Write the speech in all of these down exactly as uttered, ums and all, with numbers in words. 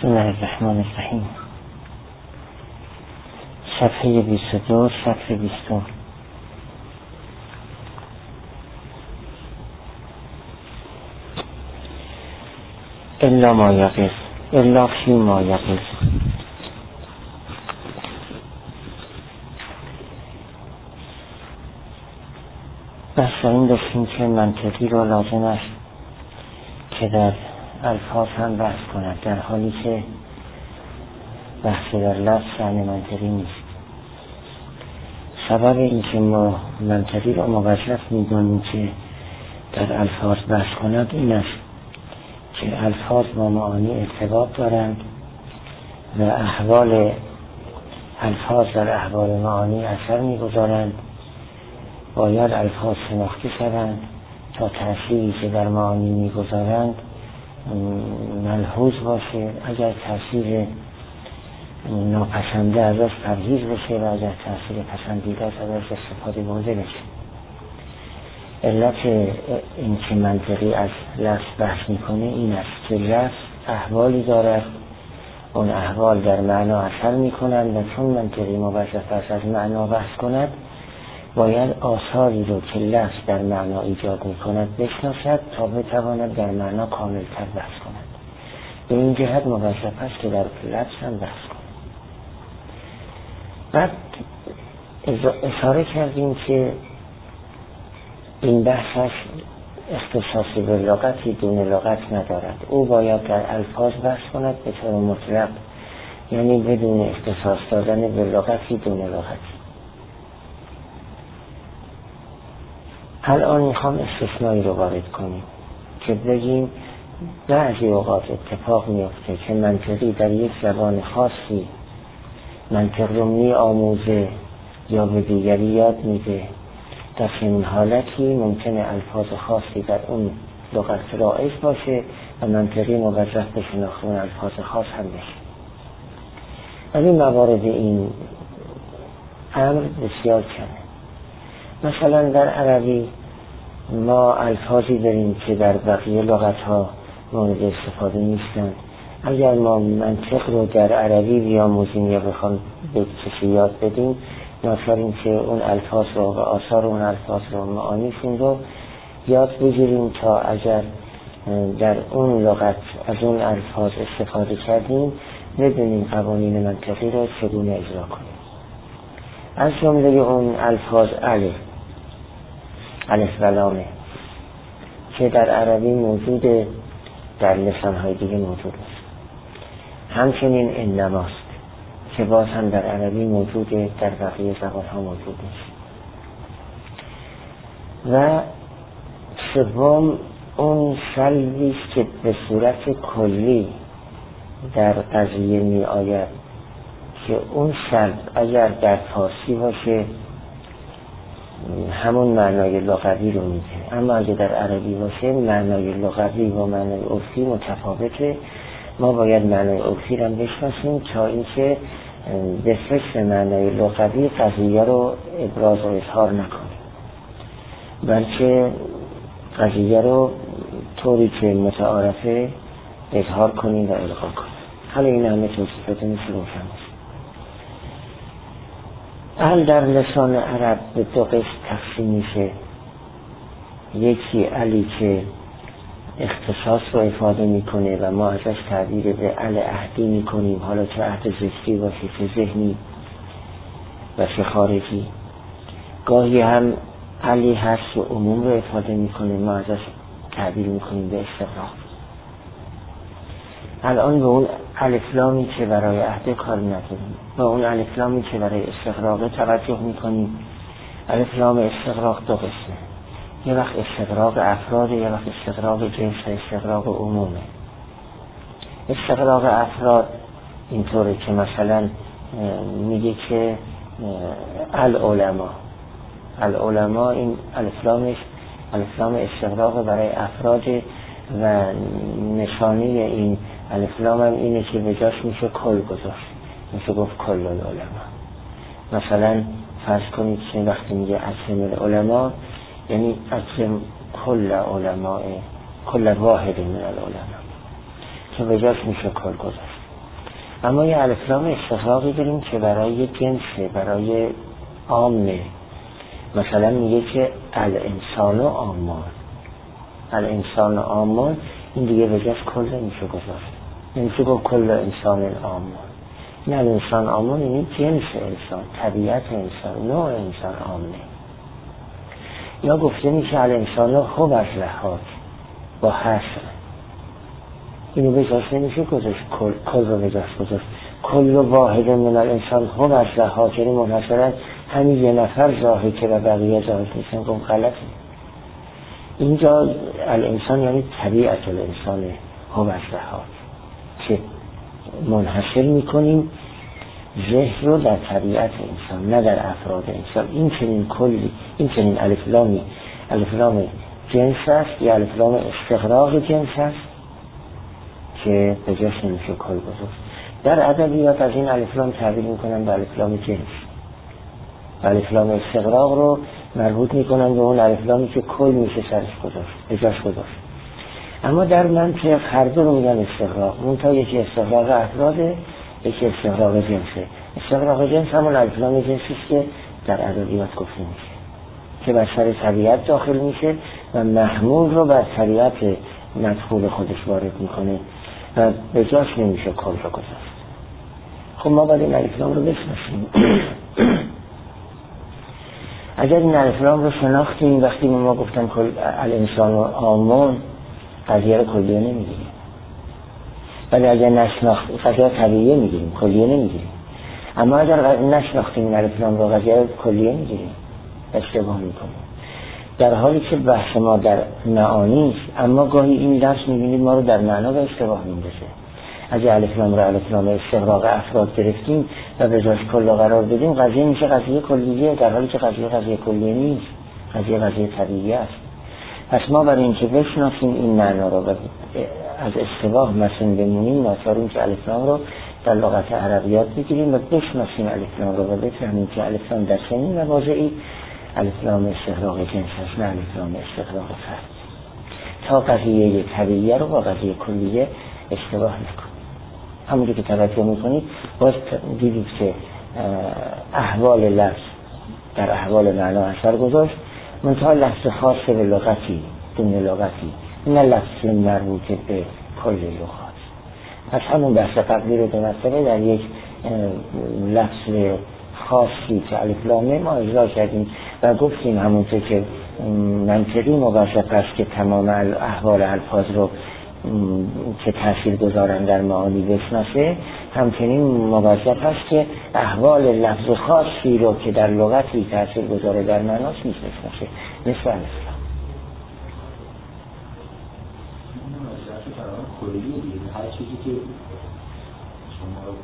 بسم الله الرحمن الرحیم. صفحه بیست و دو، سطر بیست. الا ما یقظ، الا فی ما یقظ. بحث این داشتیم که منطقی رو لازم است که در الفاظ هم بحث کند، در حالی که بحث در لفظ یعنی منطقی نیست. سبب این که ما منطقی رو موظف می‌دانیم که در الفاظ بحث کند این است که الفاظ با معانی ارتباط دارند و احوال الفاظ در احوال معانی اثر می‌گذارند. باید الفاظ شناخته شوند تا تأثیری که در معانی می‌گذارند ملحوظ باشه. اگر تأثیر ناپسنده ازش پرهیز بشه و اگر تأثیر پسندیده ازش استفاده برده بشه. علت این که منطقی از لفظ بحث میکنه این است که لفظ احوالی دارد، اون احوال در معنا اثر میکنند و چون منطقی موظف است از معنا بحث کند باید آثاری رو که لفظ در معنا ایجاد میکند بشناسد تا بتواند در معنا کاملتر بحث کند. به این جهت موظف است که در لفظ هم بحث کند. بعد اشاره کردیم که این بحث اختصاصی به لغتی دون لغت ندارد. او باید در الفاظ بحث کند به طور مطلق، یعنی بدون اختصاص دادن به لغتی دون لغتی. الان میخوام استثنایی رو وارد کنیم که بگیم بعضی اوقات اتفاق میفته که منطقی در یک زبان خاصی منطق رو می آموزه یا به دیگری یاد میده. در این حالتی ممکنه الفاظ خاصی در اون لغت رایج باشه و منطقی موظف به شناخت اون الفاظ خاص هم بشه. از این موارد این امر بسیار کمه. مثلا در عربی ما الفاظی داریم که در بقیه لغت ها مورد استفاده نیستند. اگر ما منطق رو در عربی بیاموزیم یا بخوام به کسی یاد بدیم، ناچاریم که اون الفاظ رو و آثار اون الفاظ رو معانیشون رو یاد بگیریم تا اگر در اون لغت از اون الفاظ استفاده کردیم بدونیم قوانین منطقی رو چگونه اجرا کنیم. از جمله اون الفاظ الف الف و لامه که در عربی موجوده، در لسان‌های دیگه موجود است. همچنین انماست که باز هم در عربی موجوده، در بقیه زبان‌ها موجود نیست. و سوم اون سلبی است که به صورت کلی در قضیه می آید که اون سلب اگر در فارسی باشه همون معنای لغوی رو میده، اما اگر در عربی باشه معنای لغوی و معنای عرفی متفاوته. ما باید معنای عرفی رو بشناسیم تا اینکه به فکر معنای لغوی قضیه رو ابراز و اظهار نکنیم، بلکه قضیه رو طوری که متعارفه اظهار کنیم و القا کنیم. حالا این همه توصیفات نیست روشن است. ال در لسان عرب به دو قسم تقسیم میشه. یکی الی که اختصاص رو افاده میکنه و ما ازش تعبیر به ال عهدی میکنیم، حالا چه عهد زشتی باشه چه ذهنی و چه خارجی. گاهی هم الی هست که عموم رو افاده میکنه، ما ازش تعبیر میکنیم به استغراق. الان به اون الفلامی که برای عهد کار نداریم، به اون الفلامی که برای استغراق توجه میکنیم. الفلام استغراق دو قسمه، یه وقت استغراق افراد، یه وقت استغراق جنس و استغراق عمومه. استغراق افراد اینطوره که مثلا میگه که العلماء العلماء این الفلامش الفلام استغراق برای افراد و نشانی این الفلام هم اینه که به جاش میشه کل گذاشت، میشه گفت کل العلماء. مثلا فرض کنید که وقتی میگه اجزم العلماء یعنی اجزم کل علماء کل واحد من العلماء، که به جاش میشه کل گذاشت. اما یه الف لام استغراقی داریم که برای جنسه، برای عامه. مثلا میگه که الانسان و آمان، الانسان و آمان، این دیگه وجهش کل نمیشه گذاشت، نمیشه گفت کل انسان آمان. این الانسان آمان یعنی جنس انسان، طبیعت انسان، نوع انسان عامه. یا گفته میشه الانسان خوب از لحاظ با حسن، اینو بجاست نمیشه گذاشت کل, کل رو بجاست گذاشت کل واحد من الانسان خوب از لحاظ، یعنی منحصرا همین یه نفر ظاهر که و بقیه ظاهر نیستن، گم غلطه. اینجا الانسان یعنی طبیعت الانسان خوب از لحاظ که منحصر میکنیم ذهن رو در طبیعت انسان، نه در افراد انسان. این چنین کلی، این چنین الف لامی، الف لام جنس است یا الف لام استغراق جنس است که به جاش نمیشه کل گذاشت. در ادبیات از این الف لام تعبیر میکنن به الف لام جنس، الف لام استغراق رو مربوط میکنن به اون الف لامی که کل میشه سرش گذاشت، به جاش گذاشت. اما در منطق هر دو رو میگن استغراق، منتها یکی استغراق افراده، یکی استغراق جنسه. استغراق جنس همون الف لام جنسی است که در ادبیات گفته میشه که بر سر طبیعت داخل میشه و محمول رو بر طبیعت مدخول خودش وارد میکنه و به جاش نمیشه کل رو گذاشت. خب ما باید این الف لام رو بشناسیم. اگر این الف لام رو شناختیم، وقتی ما گفتم کل الانسان و آمون، قضیه رو کلیه نمیگیریم. ولی اگر نشناخت قضیه طبیعیه میگیریم، کلیه نمیگیریم. اما اگر نشناختیم این الف لام رو، قضیه رو کلیه میگیریم، اشتباه میکنیم. در حالی که بحث ما در معانی است، اما گاهی این لفظ میبینید ما رو در معنا به اشتباه میندازه. اگه الف لام رو الف لام استغراق افراد گرفتیم و به جاش کل قرار بدیم، قضیه میشه قضیه کلیه، در حالی که قضیه قضیه کلیه نیست، قضیه قضیه طبیعی است. پس ما برای اینکه بشناسیم این معنا رو و از اشتباه مسئول بمونیم، ناچاریم که الف لام رو در لغت عربیات بگیریم و بشناسیم الف لام رو و بفهمیم که الف لام در چنین مواضعی الف لام استغراق جنس است، نه الف لام استغراق فرد، تا قضیه طبیعیه رو با قضیه کلیه اشتباه نکنیم. همونجور که توجه میکنید باز دیدید که احوال لفظ در احوال معنا اثر گذاشت، منتها لفظ خاص به لغتی، دون لغتی، نه لفظ مربوط به کل لغات. پس همون بحث قبلی رو به مسئله در یک لفظ خاصی که الف لامه ما اجرا کردیم و گفتیم همونطور که منطقی موظف است که تمام احوال الفاظ رو که تأثیر گذارن در معانی بشناسه، همچنین موظف است که احوال لفظ خاصی رو که در لغتی تأثیر گذاره در معناش نیست بشناسه، مثل الاسلام. هر چیزی که شما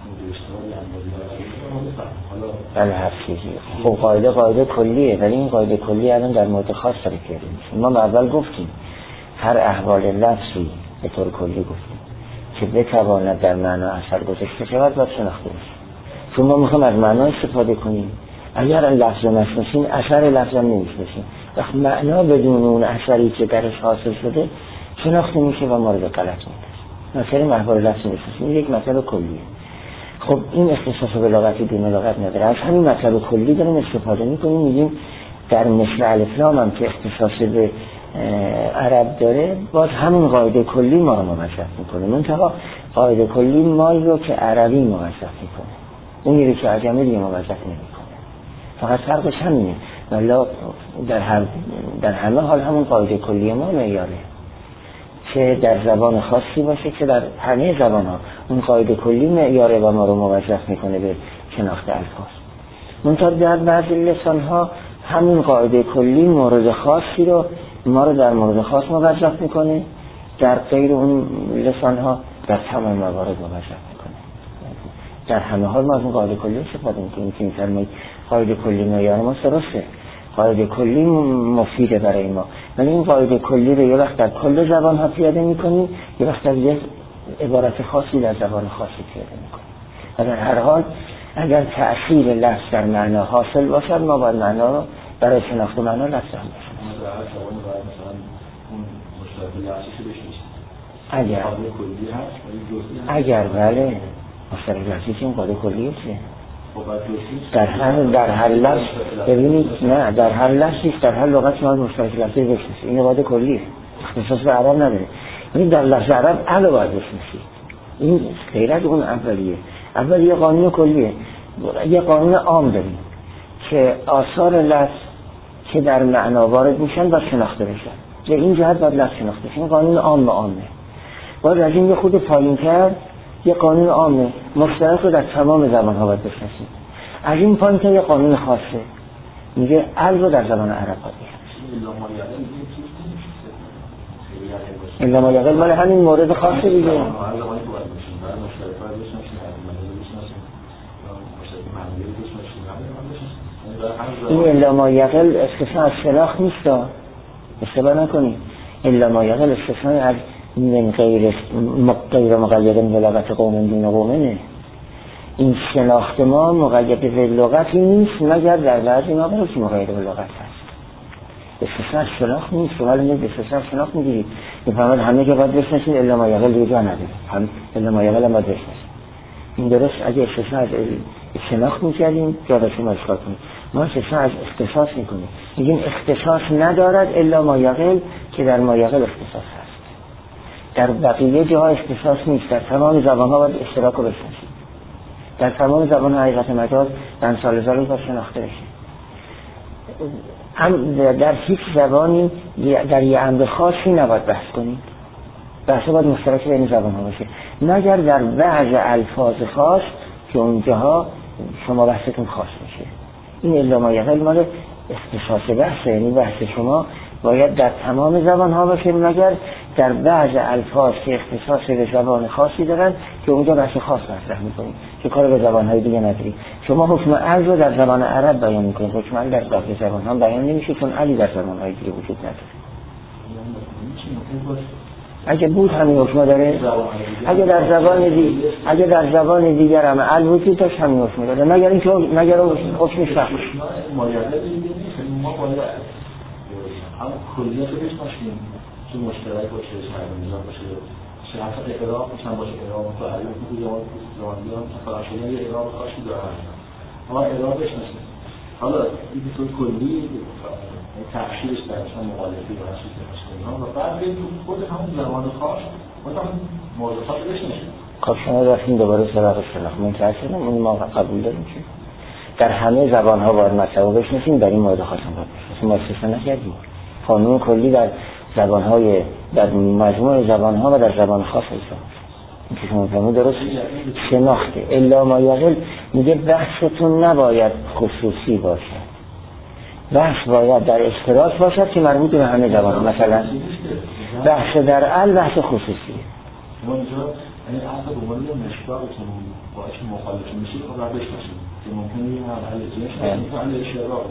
بله هر چیزی. خب قاعده قاعده کلیه، ولی این قاعده کلی الان در مورد خاص داره کردیم. ما اول گفتیم هر احوال لفظی به طور کلی گفتیم که بتواند در معنا اثر گذاشته شود باید شناخته بشه. چون ما میخوایم از معنا استفاده کنیم، اگر این لفظ رو نشناسیم اثر لفظ هم نمیشناسیم. وقت معنا بدون اون اثری که درش حاصل شده شناخته میشه و ما رو به غلط میندازه. مثلا احوال لفظ نشناسیم یک مطلب کلیه. خب این اختصاص به لغتی دون لغت نداره، از همین مطلب کلی داریم استفاده میکنیم، میگیم در مثل الف لام هم که اختصاص به عرب داره، باز همین قاعده کلی ما رو موظف میکنه، منتها قاعده کلی مال رو که عربی موظف میکنه، اونی رو که عجمی دیگه موظف نمیکنه. فقط فرقش همینه، ولی در هر در همه حال همون قاعده کلی ما معیاره، که در زبان خاصی باشه که در همه زبان ها اون قاعده کلی معیاره و ما رو موظف میکنه به شناخت الفاظ. منتها در بعضی لسان ها همون قاعده کلی مورد خاصی رو ما رو در مورد خاص موظف میکنه، در غیر اون لسان ها در تمام موارد موظف میکنه. در همه حال ما از اون قاعده کلی استفاده میکنیم که میفرمایید قاعده کلی معیار ما درسته، قاعده کلی مفیده برای ما، ولی این قاعده کلی رو یه وقت در کل زبان ها پیاده میکنیم، یه وقت در یه عبارت خاصی در زبان خاصی پیاده میکنیم. و در هر حال اگر تأثیر لفظ در معنا حاصل باشد، ما باید معنا رو برای شناخت معنا لفظ هم باشد. اگر اگر بله مشترک لفظی که این قاعده کلیه چیه؟ در هر در هر لفظ ببینید نه در هر لفظی در هر لغت ما مشترک لفظی بشناسید. این قاعده کلیه، اختصاص به عرب نداره. یعنی در لفظ عرب ال باید بشناسید. این غیر از اون اولیه. اول یه قانون کلیه، یه قانون عام داریم که آثار لفظ که در معنا وارد میشن باید شناخته بشن. به این جهت باید لفظ شناخته بشن. این قانون عام عامه. باید از این یه خود پایین کرد یه قانون عامه مشترک رو در تمام زبان‌ها باید بشناسید. از این پایین که یه قانون خاصه میگه ال رو در زبان عرب باید بشناسید. الا ما یقل مال همین مورد خاصه دیگه. این الا ما یقل استثناء از شناخت نیست، اشتباه نکنید. الا ما یقل استثناء از من غیر غیر مقید به لغت قوم دون قومه. این شناخت ما مقید به لغتی نیست مگر در بعضی مواقع که مقید به لغت هست. استثناء شناخت نیست. ولی نه استثناء شناخت میگیرید میفهمید همه که باید بشناسید الا ما یقل دیگه نداره. هم الا ما یقل هم باید بشناسید. این درست اگه استثناء از شناخت میکردیم جا شما اشکال کنید. ما استثناء از اختصاص میکنیم، میگیم اختصاص ندارد الا ما یقل که در ما یقل اختصاص هست. در بقیه جاها اختصاص نیست. در تمام زبان‌ها باید اشتراک رو بشناسید. در تمام زبان حقیقت مجاز در سال زبان باید شناخته بشه. هم در هیچ زبانی در یه امر خاصی نباید بحث کنید. بحث باید مشترک بین زبان‌ها باشه. مگر در بعض الفاظ خاص که اونجاها شما بحثتون خاص میشه. این الا ما یقل مال اختصاص بحث، یعنی بحث شما باید در تمام زبان‌ها باشه مگر در بعض الفاظ که اختصاص به زبان خاصی دارن که اونجا بحث خاص مطرح می‌کنید که کار به زبان‌های دیگه نداری. شما حکم ال رو در زبان عرب بیان می‌کنید، حکم ال در باقی زبان‌ها بیان نمیشه چون علی در زبان‌های دیگه وجود نداره. اگه بود همین حکم داره، اگه در زبان دیگه اگه در زبان دیگر هم ال وجود داشت همین حکم داره، مگر اینکه مگر حکمش فرق باشه. هم کلیت رو بشناسیم که مشترک باشه، شاید میزان باشه، شرط اقرار میشن باشه، اقرار متعلق به زبان زبانیان فقط شما یه اقرار خاصی دارن، اما اقرار بشناسیم. حالا این طور کلی تفسیرش در مثلا مقالطه یا چیزی مثلا و بعد بریم تو خود همون زبان خاص مثلا موضوعات رو بشناسیم. خب شما رفتین دوباره سراغ شناخت منتظرم اون ما قبول داریم که در همه زبان‌ها باید مطلب بشناسیم، در این مورد خاص هم باید ما استثنا نکردیم. قانون کلی در زبان‌های در مجموع زبان‌ها و در زبان خاص است. این که شما فهمید درست شناخته. الا ما یقل میگه بحثتون نباید خصوصی باشد، بحث باید در اشتراک باشد که مربوط به همه زبان. مثلا بحث در ال بحث خصوصیه. اونجا یعنی اصلا به عنوان مشتاقتون باعث مخالفت میشه خب بعد بشناسید که ممکنه این عمل جنس مثلا اشتراک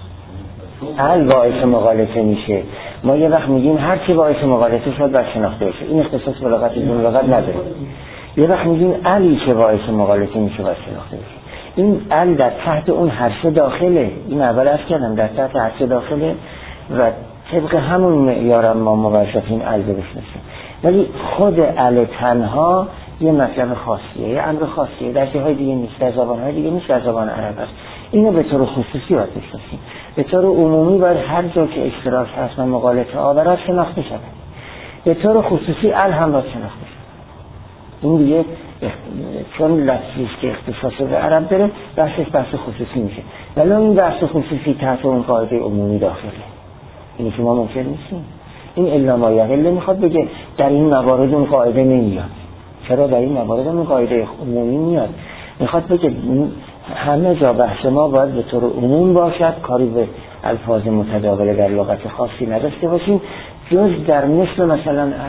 ال باعث مغالطه میشه. ما یه وقت میگیم هر چی باعث مغالطه شد باید شناخته بشه. این اختصاص به لغت دون لغت نداره. یه وقت میگیم الی که باعث مغالطه میشه باید شناخته بشه. این ال در تحت اون حرف داخله. این اول عرض کردم در تحت حرف داخله و طبق همون معیارم ما موظفیم ال بشناسیم. ولی خود ال تنها یه مطلب خاصیه، یه امر خاصیه، در جاهای دیگه نیست، در زبان‌های دیگه نیست، در زبان عرب است. اینو به طور خصوصی باید بشناسیم. به طور عمومی باید هر جا که اشتراک هست و مغالطه آورد شناخته شود. به طور خصوصی ال هم باید شناخته شود. این دیگه چون لفظی که اختصاص به عرب داره بحثش بحث خصوصی میشه. ولی این بحث خصوصی تحت اون قاعده عمومی داخله. این که ما منکر نیستیم. این الا ما یقل میخواد بگه در این موارد اون قاعده نمیاد. چرا در این موارد اون قاعده عمومی میاد؟ میخواد بگه همه جا بحث ما باید به طور عموم باشد، کاری به الفاظ متداول در لغت خاصی نداشته باشیم جز در مثل مثلا ال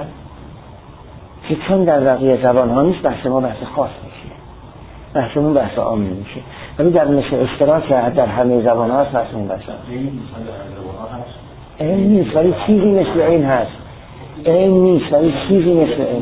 که چون در بقیه زبان ها نیست بحث ما بحث خاص میشه، بحثمون بحث عام میشه. ولی در مثل اشتراک در همه زبان ها هست بحثمون بحث این نیست، ولی چیزی مثل این هست. این نیست ولی چیزی مثل این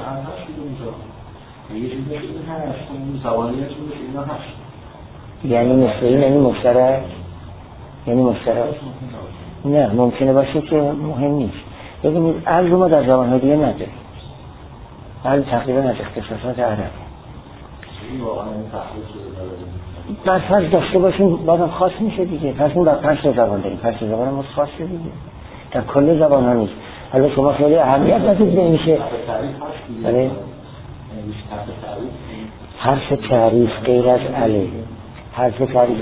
یعنی مثل این یعنی مشترک یعنی مشترک نه ممکنه باشه که مهم نیست. ببینید ال رو ما در زبان‌های دیگه نداریم. ال تقریبا از اختصاصات عربه. این واقعا این تخصیص شده بر فرض داشته باشیم بازم خاص میشه دیگه. پس اون بر پنج تا زبان داریم، پنج تا زبان هم خاصه دیگه، در کل زبان ها نیست. حالا شما خیلی اهمیت ندید نمیشه. بله حرف تعریف غیر از علی، حرف تعریف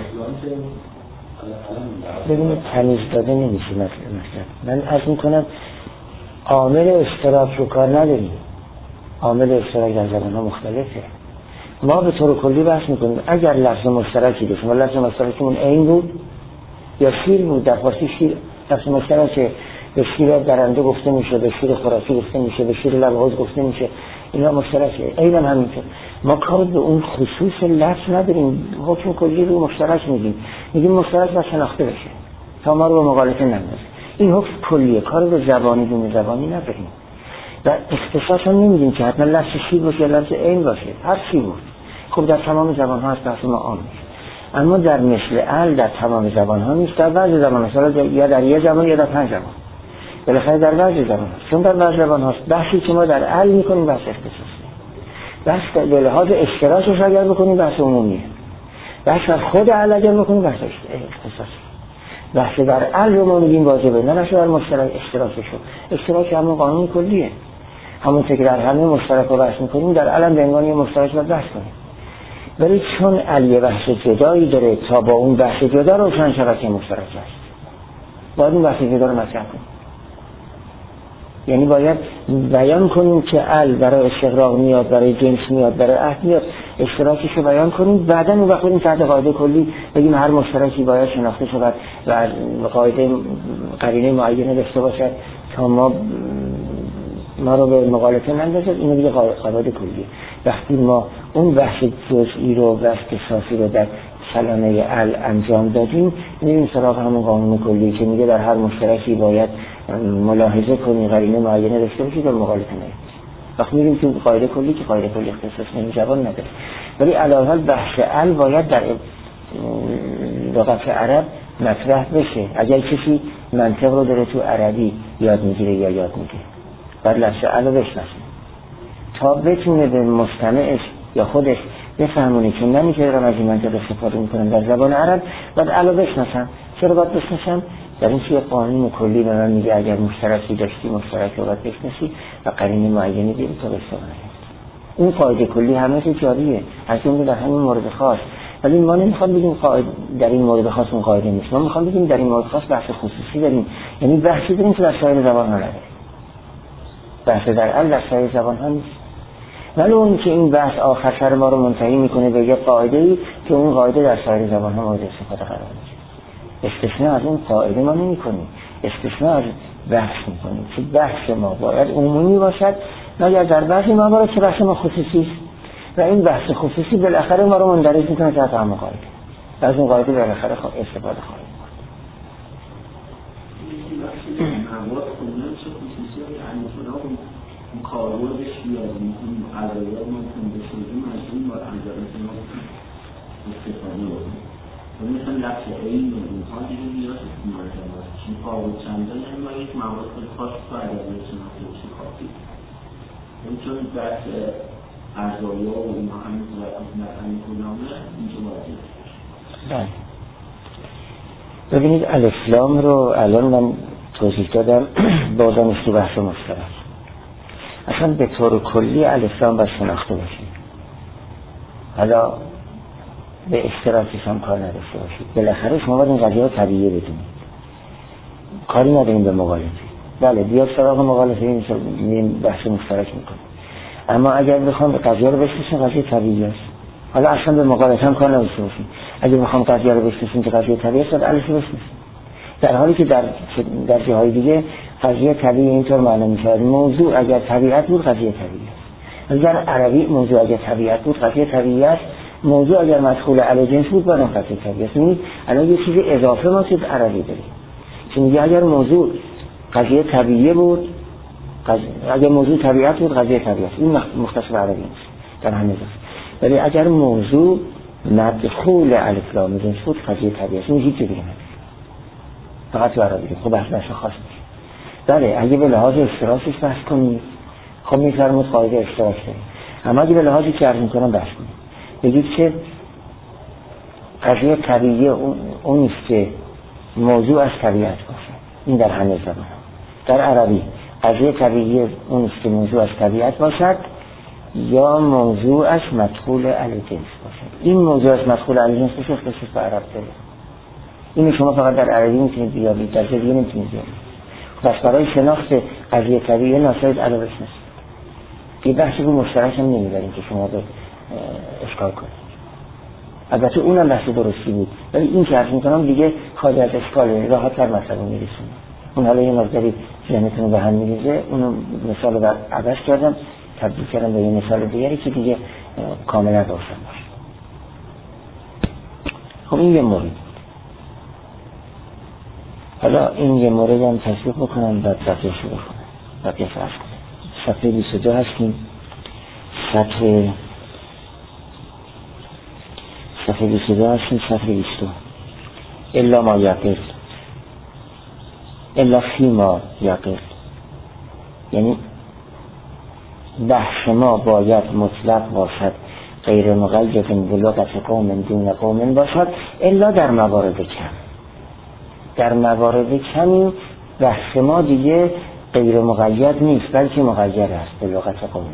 ببینید تمیز داده نمیشه. مثلا من عرض میکنم عامل اشتراک رو کار نداریم، عامل اشتراک در زبان ها مختلفه. ما به طور کلی بحث میکنیم اگر لفظ مشترکی داشتیم و لفظ مشترکمون عین بود یا شیر بود، در فارسی شیر لفظ مشترکه، به شیر درنده گفته میشه، به شیر خوراکی گفته میشه، به شیر لبه‌آز گفته میشه، اینا مشترکه. عین همینطور. ما کار به اون خصوص لفظ نداریم، حکم کلی رو مشترک میگیم، میگیم مشترک و شناخته بشه تا ما رو به مغالطه نندازه. این حکم کلیه، کار به زبانی دون زبانی نداریم و اختصاص هم نمیدیم که حتما لفظ شیر باشه یا لفظ عین باشه، هر چی بود. خب در تمام زبان ها هست، بحث ما عام نیست. اما در مثل ال در تمام زبان ها نیست، در بعضی زبان ها یا در یه زبان یا در پنج زبان، بالاخره در بعضی زبان هست. چون در بعضی زبان هاست بحثی که ما در ال میکنیم بحث اختصاصی، بحث به لحاظ اشتراکش اگر بکنیم بحث عمومیه، بحث از خود ال اگر بکنیم بحث اختصاصی. بحث در ال رو ما میگیم واجبه، نه بحث در مشترک اشتراکشو. اشتراک همون قانون کلیه، همون که در همه مشترک رو بحث میکنیم در ال هم به عنوان مشترک رو بحث کنیم. ولی چون ال بحث جدایی داره تا با اون بحث جدا روشن شود که مشترک است، باید اون بحث جدا رو مطرح کنیم. یعنی باید بیان کنیم که ال برای استغراق میاد، برای جنس میاد، برای عهد میاد، اشتراکش رو بیان کنیم، بعدا اون وقت این تحت قاعده کلی بگیم هر مشترکی باید شناخته شود و قاعده قرینه معینه داشته باشد تا ما ما رو به مغالطه نندازد. اینو دیگه قاعده کلیه. وقتی ما اون بحث جزئی رو و اختصاصی رو در کلمه ال انجام دادیم، میریم سراغ همون قانون کلی که میگه در هر مشترکی باید ملاحظه کنی، قرینه معینه داشته باشی تا مغالطه نکنی. وقتی میریم تو قاعده کلی که قاعده کلی اختصاص نمی‌جوان نداره. ولی علاوه بر بحث ال باید در لغت عرب مطرح بشه. اگر کسی منطق رو داره تو عربی یاد میگیره یا یاد میگیره، بعد لفظ ال رو بشناسه تا بتونه به مستمعش یا خودش بفهمونه که من که دارم از این منطق استفاده میکنم در زبان عرب، بعد ال رو بشناسم. چرا باید بشناسم؟ در این که قانون کلی به من میگه اگر مشترکی داشتی مشترک رو باید بشناسی و قرینه معینه بیاری تا بستانه. این قاعده کلی همه چیز جاریه، از جمله در همین مورد خاص. ولی ما نمیخوام بگیم قاعده در این مورد خاص اون قاعده نیست، ما میخوام بگیم در این مورد خاص بحث خصوصی داریم، یعنی بحثی داریم که در سایر زبان ها نداره. بحث در ال در سایر زبان ها نیست. ولی اون که این بحث آخر سر ما رو منتهی میکنه به یه قاعده‌ای که اون قاعده در سایر زبان ها مورد استفاده قرار میگیره. استثناء از اون قاعده ما نمی‌کنیم، استثناء از بحث می‌کنیم که بحث ما باید عمومی باشد، مگر در بعضی موارد که بحث ما خصوصی است و این بحث خصوصی بالاخره ما رو مندرج می‌کنه تحت همون قاعده. از اون قاعده بالاخره استفاده خواهیم کرد. موارد خودمون چه خصوصی یعنی مثلا اون کاربردش یا اون علایق ممکن بشه از اون با انجامات ما استفاده کنیم. مثلا لفظ این و اینها دیگه نیاز مرتبط است. چون فاوت چندان ما یک موارد خاص تو ادبیات شناخته بشه کافی. اون چون بحث ارزایا و اینها همین صورت نه همین کلامه اینجا واجب. بله. ببینید الاسلام رو الان من توضیح دادم بازم است تو بحث مشترک. اصلا به طور کلی الاسلام باید شناخته باشیم. حالا به اشتراکش هم کار نداشته باشید. بالاخره شما باید این قضیه رو طبیعیه بدونید. کاری نداریم به مغالطه. بله بیاد سراغ مغالطه این بحث مشترک میکنه. اما اگر بخوام قضیه رو بشناسیم قضیه طبیعی است. حالا اصلا به مغالطه هم کار نداشته باشیم. اگر بخوام قضیه رو بشناسیم که قضیه طبیعی است باید الف بشناسیم. در حالی که در در جاهای دیگه قضیه طبیعی اینطور معلوم میشه. موضوع اگر طبیعت بود قضیه طبیعی است. اگر عربی موضوع اگر طبیعت بود قضیه طبیعی است. موضوع اگر مدخول علی جنس بود برام قضیه طبیعی است. یعنی الان یه چیز اضافه ما تو عربی داریم. که میگه اگر موضوع قضیه طبیعی بود قضیه اگر موضوع طبیعت بود قضیه طبیعی است. این مختص به عربی نیست در همه جا. ولی اگر موضوع مدخول الف لام جنس بود قضیه طبیعی است. این هیچ دیگه نداره. فقط تو عربی. خب بحث بحث خاص نیست. بله اگه به لحاظ اشتراکش بحث کنید خب میفرمایید قاعده اشتراک داریم. اما اگه به لحاظی که عرض می‌کنم بحث کنید. بگید که قضیه طبیعی اون نیست که موضوع از طبیعت باشه. این در همه زبان. در عربی قضیه طبیعی اون نیست که موضوع از طبیعت باشد یا موضوع از مدخول الجنس باشه. این موضوع از مدخول الجنس باشه خصوص به عرب داره. اینو شما فقط در عربی میتونید بیابید، در جای دیگه نمیتونید بیابید. پس برای شناخت قضیه طبیعی ناصرید علاوه نیست. یه بحثی رو مشترک هم نمیبریم که شما به اشکال کنید. البته اونم بحث درستی بود، ولی این که عرض میکنم دیگه خارج از اشکاله، راحت تر مطلب رو میرسونه. اون حالا یه مقداری ذهنتون رو به هم میریزه، اونو مثال رو عوض کردم، تبدیل کردم به یه مثال دیگری که دیگه کاملا روشن باشه. خب این یه مورد. حالا این یه مورد هم تصدیق بکنم بعد بقیه شو بکنم، بقیه فرض کنم. صفحه بیست و دو هستیم. صفحه صفحه بیست و دو هستیم. صفحه بیست و دو الا ما یقل الا فی ما یقل، یعنی بحث ما باید مطلق باشد، غیر مقید بلغت قوم دون قوم باشد، الا در موارد کم. در موارد کمی بحث ما دیگه غیر مقید نیست بلکه مقید است به لغت قومه.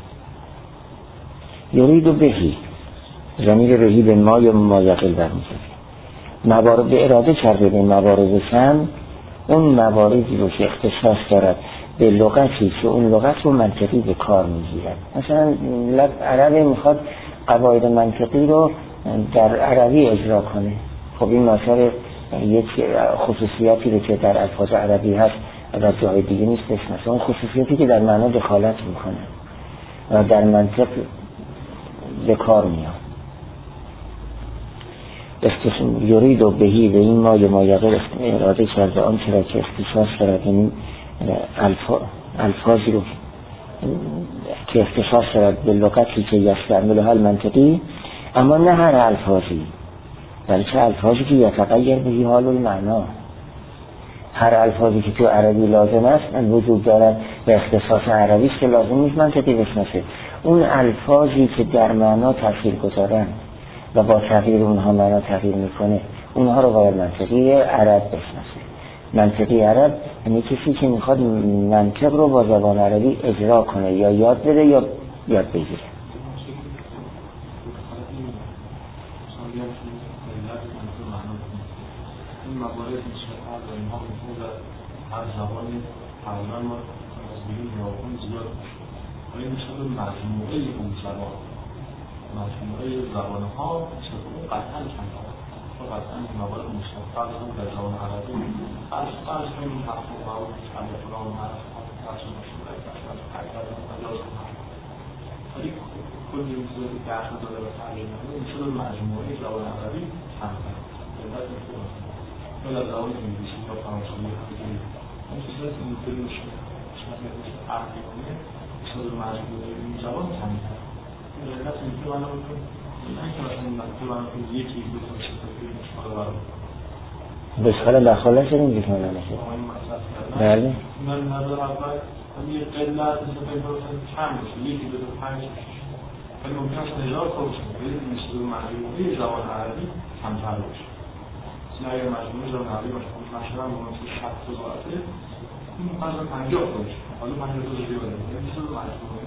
یرید بهی، ضمیر بهی به ما یا ما یقل برمی‌گرده. موارد به اراده کرده به موارد کم، اون مواردی رو که اختصاص دارد به لغتی که اون لغت رو منطقی به کار میگیرد. مثلا عربی میخواد قواعد منطقی رو در عربی اجرا کنه. خب این مثلا یک خصوصیاتی رو که در الفاظ عربی هست در جای دیگه نیست، مثلا اون خصوصیاتی که در معنا دخالت میکنه و در منطق به کار میاد. استثناء یرید و بهی به این ما ما یقل اراده کرده آن چرا که اختصاص دارد، یعنی الفاظی رو که اختصاص دارد به لغتی که یستعمل حال منطقی، اما نه هر الفاظی بلکه الفاظی که یتغیر به حال المعنا. هر الفاظی که تو عربی لازم است وجود دارد به اختصاص عربی است که لازم نیست منطقی بشناسه. اون الفاظی که در معنا تاثیر گذارن و با تغییر اونها معنا تغییر میکنه، اونها رو باید منطقی عرب بشناسه. منطقی عرب یعنی کسی که میخواد منطق رو با زبان عربی اجرا کنه یا یاد بده یا یاد بگیره. این موارد نسبتاً به اینها میتونه در هر زبانی تقریبا ما از بیرون ناخن زیاد باید نسبت به مجموعه اون زبان مجموعه زبانها نسبت به قطعا کم ها و قطعا این موارد مستقل هم در زبان عربی فرض فرض کنیم حرف و قول تلفران حرف فرض مشهوره از قطعا مجاز کنم، ولی کلی این چیزی که دخل داره و تغییر نمیده نسبت به مجموعه زبان عربی کم کنم ولی زبان انگلیسی یا فرانسوی هستی اون چیزایی که میتونی میشه شما میشه عربی کنه نسبت به مجموعه این زبان کم کنم. این علت میتونه من رو کنم نه که مثلا میتونه من رو کنم یکی دو تا سه تا فیلم شما رو برم بسخال دخاله شدیم دیگه من نمیشه. بله من نظر اول یه قلت نسبت به این کم بشه یکی دو تا پنج ولی ممکن است هزار تا بشه ولی نسبت به مجموعه زبان عربی کمتر باشه. اگر مجموعه زبان عربی باشه مثلا مناسب شصت تا باشه این مثلا پنجاه تا باشه حالا پنجاه تا دیگه بده یعنی نسبت به مجموعه.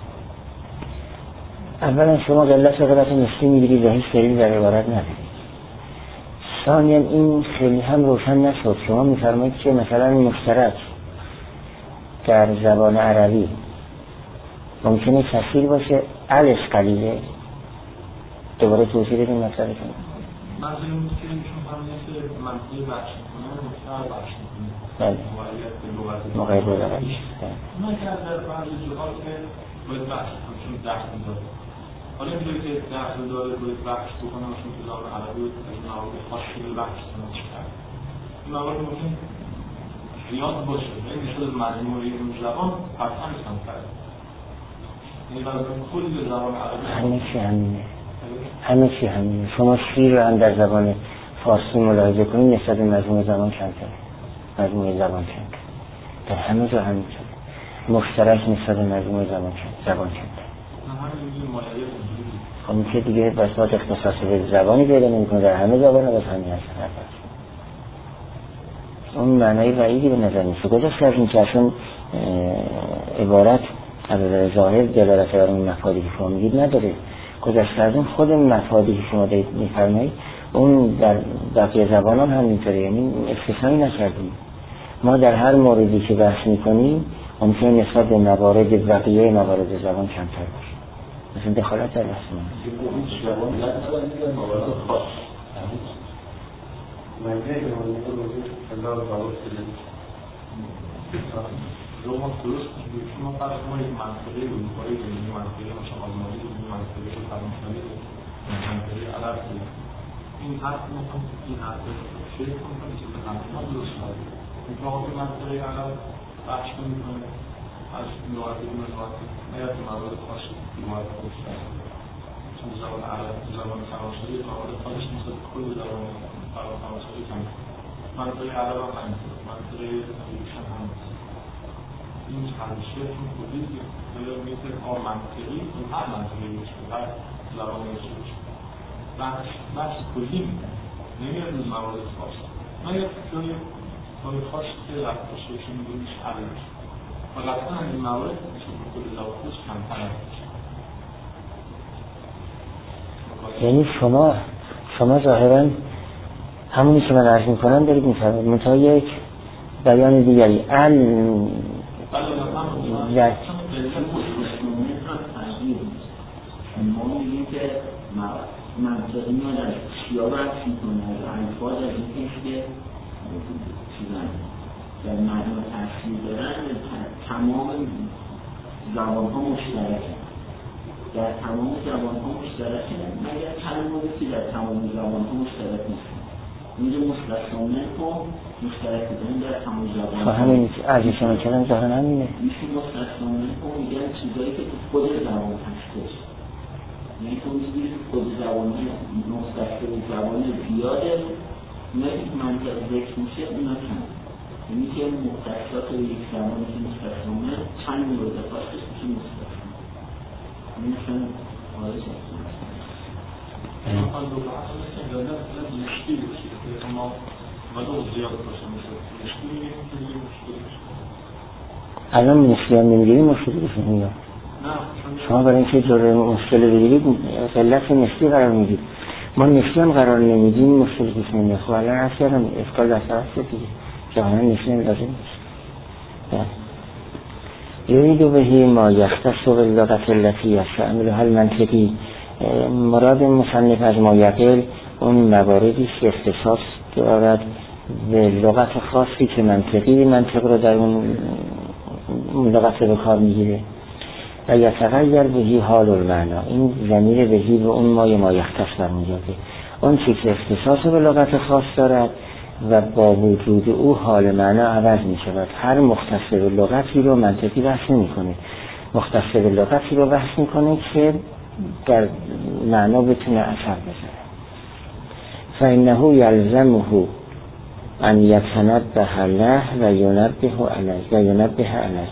اولا شما قلت و قلت نسبی میگیرید و هیچ دلیل در عبارت ندارید. ثانیا این خیلی هم روشن نشد. شما میفرمایید که مثلا مشترک در زبان عربی ممکنه کثیر باشه الف قلیله. دوباره توضیح بدین مطلبتون. منظور این که ایشون فرمودن که منطقی بخش میکنه مشترک بخش میکنه بله مقید به لغت من که از در بعضی جهات که باید بخش کنه چون دخل داره حالا اینجوری که دخل داره باید بخش بکنه چون که زبان عربی از این موارد خاصی به بخش کنه این موارد ممکن زیاد باشه یعنی نسبت به مجموعه اون زبان قطعا کم کرده یعنی برای کل زبان عربی همه چی همینه همه چی همینه. شما شیر رو هم در زبان فارسی ملاحظه کنید نسبت به مجموعه زبان کمتره، مجموعه زبان کمتره، در همه جا همینطور مشترک نسبت به مجموعه زبان کمتره. اون که دیگه بس باید اختصاص به زبانی پیدا نمی‌کنه، در همه زبان باز همین هست. اون معنای وعیدی به نظر میشه. گذشته از این که اصلا عبارت از ظاهر دلالت بر اون مفادی که شما میگید نداره. گذشته از اون خود مفادی که شما دارید میفرمایید اون در بقیه زبان هم همینطوره، یعنی استثنایی نکردیم. ما در هر موردی که بحث میکنیم ممکنه نسبت به موارد بقیه موارد زبان کمتر باشه، مثلا دخالت در رسم منگه به مورد روزی الله رو باور کنید. رو ما درست میگیم ما فرض ما یک منطقه رو می‌خوایی که این منطقه مثلا آلمانی رو این منطقه رو فرانسوی رو منطقه عرب رو این حرف می‌کنم این حرف شیء کنم که به ما درست میاد. این منطقه عرب بحث می‌کنه از نوعی نوعی میاد موارد خاصی موارد خاصی مثلا زبان عرب زبان فرانسوی موارد خاصی مثل کل زبان فرانسوی کم منطقه عرب هم همینطور منطقه ایشان هم این همیشه چون خودی میتونه کار منطقی این هر منطقه باشه هر زبان باشه بحث بحث کلی نمیاد روز موارد خاص من یک جایی کاری خاص که رفت باشه که میگویش حل باشه و قطعا این موارد میشه کل زبان خاص کمتر باشه. یعنی شما شما ظاهراً همونی که من عرض میکنم دارید میفرمایید منتها یک بیان دیگری ال در ما میگیم که منطقی ما در چیا بحث میکنه از الفاظ از این که چیزن در معنی تفسیر دارن تمام زبان ها مشترکه در تمام زبان ها مشترکه مگر کلماتی که در تمام زبان ها مشترک نیست اینجا مستثنی کن مشترک بودن در تمام زبان ها همین عزیزان کلم ظاهرا همینه میشه مستثنی کن میگن چیزایی که تو خود زبان هستش یعنی تو میگی خود زبانی مستثنی زبان زیاده اونایی که منطق ذکر میشه اونا کم یعنی که مختصات یک زبانی که مستثنی چند مورد خاصش میشه مستثنی مثلا آرش هستم من دو بحث مثل داده لازم مشکل بشه که اما مدو زیاد باشه مثل مشکل میگیم که میگیم مشکل بشه الان مشکل هم نمیگیریم مشکل بشه میگم شما برای اینکه جور مشکل بگیرید غلط نسبی قرار میدید ما نسبی هم قرار نمیدیم مشکل بشه نمیگه خب الان عرض کردم افکار در طرف دیگه جهانا نسبی هم لازم نیست یرید بهی ما یختص باللغت التي یستعملها المنطقی مراد مصنف از ما یقل اون مواردی که اختصاص دارد به لغت خاصی که منطقی منطق رو در اون لغت به کار میگیره و یتغیر بهی حال المعنا این ضمیر بهی به اون ما ما یختص برمیگرده اون چیزی که اختصاص به لغت خاص دارد و با وجود او حال معنا عوض می شود. هر مختص به لغتی رو منطقی بحث نمی کنه، مختص به لغتی رو بحث می کنه که در معنا بتونه اثر بذاره. فإنه یلزمه ان یتنبه له و ینبه علیه و ینبه علیه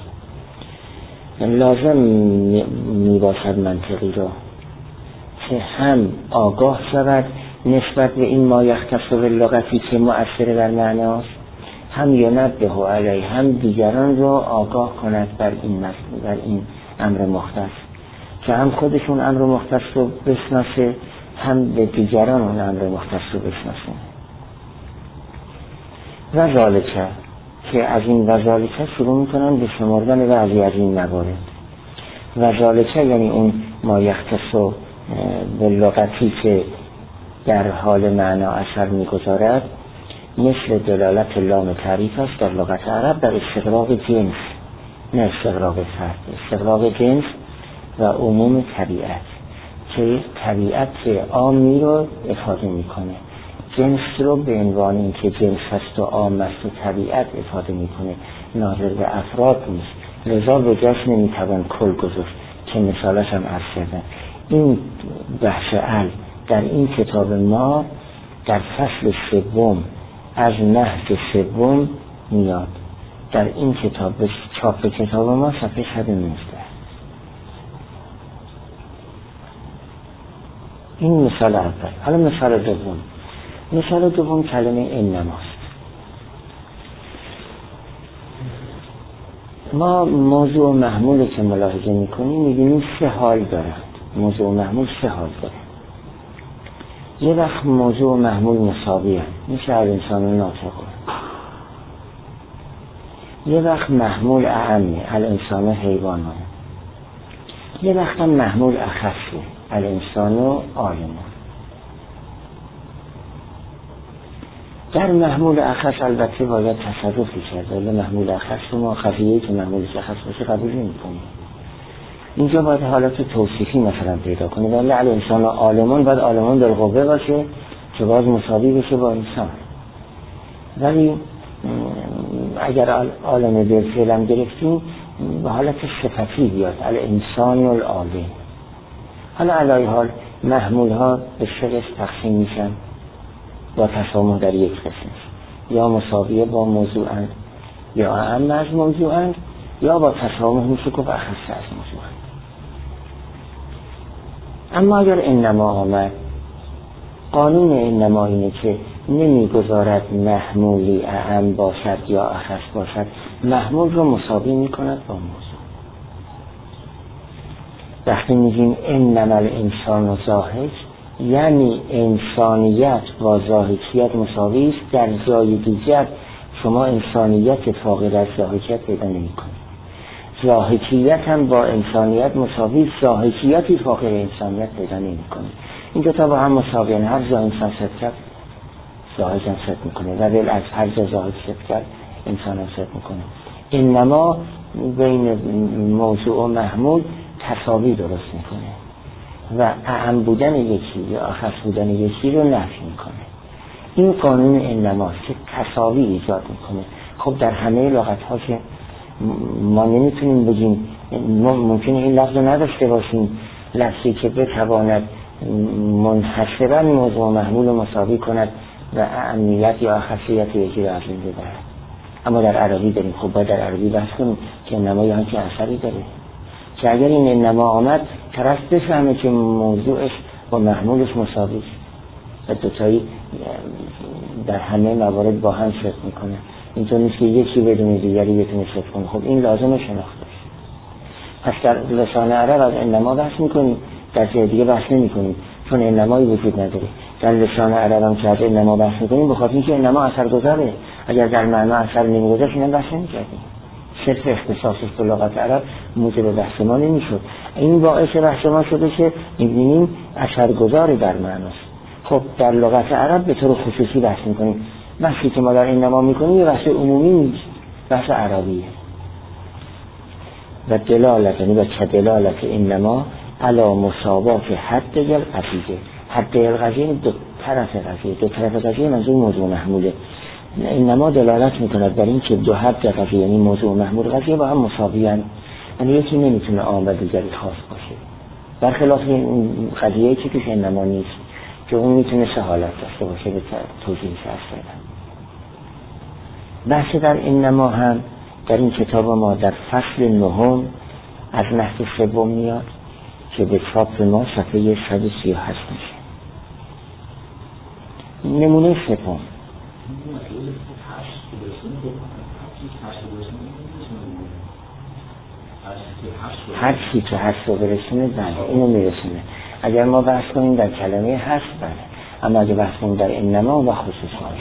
لازم می باشد منطقی رو که هم آگاه شود نسبت به این ما یختص باللغتی که مؤثر در معناست، هم ینبه علیه هم دیگران رو آگاه کند بر این بر این امر مختص که هم خودشون امر مختص رو بشناسه هم به دیگران اون امر مختص رو بشناسه. و ذالکه که از این و ذالکه شروع میکنن به شمردن بعضی از این موارد. و ذالکه یعنی اون ما یختص باللغتی که در حال معنا اثر میگذارد مثل دلالت لام تعریف است در لغت عرب در استغراق جنس، نه استغراق فرد، استغراق جنس و عموم طبیعت که طبیعت عامی رو افاده میکنه، جنس رو به عنوان این که جنس هست و عام است و طبیعت افاده میکنه، ناظر به افراد نیست. لذا به جاش نمیتوان کل گذاشت که مثالش هم عرض کردن. این بحث ال در این کتاب ما در فصل سوم از نهج سوم میاد، در این کتاب چاپ کتاب ما صفحه صد و نوزده. این مثال اول. حالا مثال دوم. مثال دوم کلمه انماست. ما موضوع محمول که ملاحظه میکنیم میبینیم سه حال داره. موضوع محمول سه حال داره. یه وقت موضوع محمول مساوی هست، میشه الانسان ناطق. یه وقت محمول اعمی، الانسان حیوان ها. یه وقت هم محمول اخصی، الانسان و عالمان. در محمول اخص البته باید تصرفی کرد، ولی محمول اخص رو ما قضیه‌ای که محمول اخص باشه قبول نمی‌کنیم. اینجا باید حالت توصیفی مثلا پیدا کنه، ولی الانسان و عالمان باید عالمان بالقوه باشه که باز مساوی بشه با انسان. ولی اگر عالم بالفعل هم گرفتیم به حالت صفتی بیاد، الانسان و العالم. حالا علی حال محمول ها به سه قسم تقسیم میشن با تسامح در یک قسم، یا مساویه با موضوعند، یا اعم از موضوعند، یا با تسامح میشه که اخص از موضوعند. اما اگر انما آمد، قانون انما اینه که نمیگذارد محمولی اعم باشد یا اخص باشد، محمول رو مساوی میکند با موضوع. وقتی میگیم انما الانسان و زاهد، یعنی انسانیت با زاهدیت مساوی است. در جای دیگر شما انسانیت فاقد از زاهدیت پیدا نمی‌کنید. زاهدیت هم با انسانیت مساوی است، زاهدیتی فاقد انسانیت پیدا نمی‌کنید. این دو تا با هم مساوی هستند. هر جا انسان صدق کرد زاهد هم صدق می‌کنه، و بل از هر جا زاهد صدق کرد انسان هم صدق می‌کنه. انما بین موضوع و محمول تساوی درست می‌کنه و اعم بودن یکی یا اخص بودن یکی رو نفی میکنه. این قانون انماست که تساوی ایجاد میکنه. خب در همه لغت ها که ما نمیتونیم بگیم، ممکنه این لفظ رو نداشته باشیم، لفظی که بتواند منحصرا موضوع محمول رو مساوی کند و اعمیت یا اخصیت یکی رو از این ببرد. اما در عربی داریم. خب باید در عربی بحث کنیم که انما یا همچه اثری داره، که اگر این انما آمد طرف بفهمه که موضوعش با محمولش مساوی است و دوتایی در همه موارد با هم صدق میکنه. اینطور نیست که یکی بدون دیگری بتونه صدق کنه. خب این لازمه شناخته. پس در لسان عرب از انما بحث میکنیم، در جای دیگه بحث نمیکنیم چون انمایی وجود نداره. در لسان عرب هم که از انما بحث میکنیم بخاطر اینکه انما اثرگذاره. اگر در معنا اثر نمیگذاشت اینم بحث نمیکردیم. صرف اختصاصش به لغت عرب موجب بحث ما نمیشد. این باعث بحث ما شده که میبینیم اثرگذار در معناست. خب در لغت عرب به طور خصوصی بحث میکنیم. بحثی که ما در انما میکنیم یه بحث عمومی نیست، بحث عربیه. و دلالت یعنی و چه دلالت انما علا مساوات حد القضیه. حد القضیه دو طرف قضیه، دو طرف قضیه منظور موضوع محموله. انما دلالت میکند بر این که دو حد قضیه یعنی موضوع محمول قضیه با هم مساوی هستند، یعنی یکی نمیتونه عام و دیگری خاص باشه، برخلاف این قضیه که توش انما نیست که اون میتونه سه حالت داشته باشه. به توضیح شرح دادم. بحث در انما هم در این کتاب ما در فصل نهم از نحو سوم میاد که به چاپ ما صفحه صد و سی و هشت میشه. نمونه سوم هر چی که هست رو برسونه بله اینو میرسونه. اگر ما بحث کنیم در کلمه هست بله، اما اگر بحث کنیم در انما و خصوص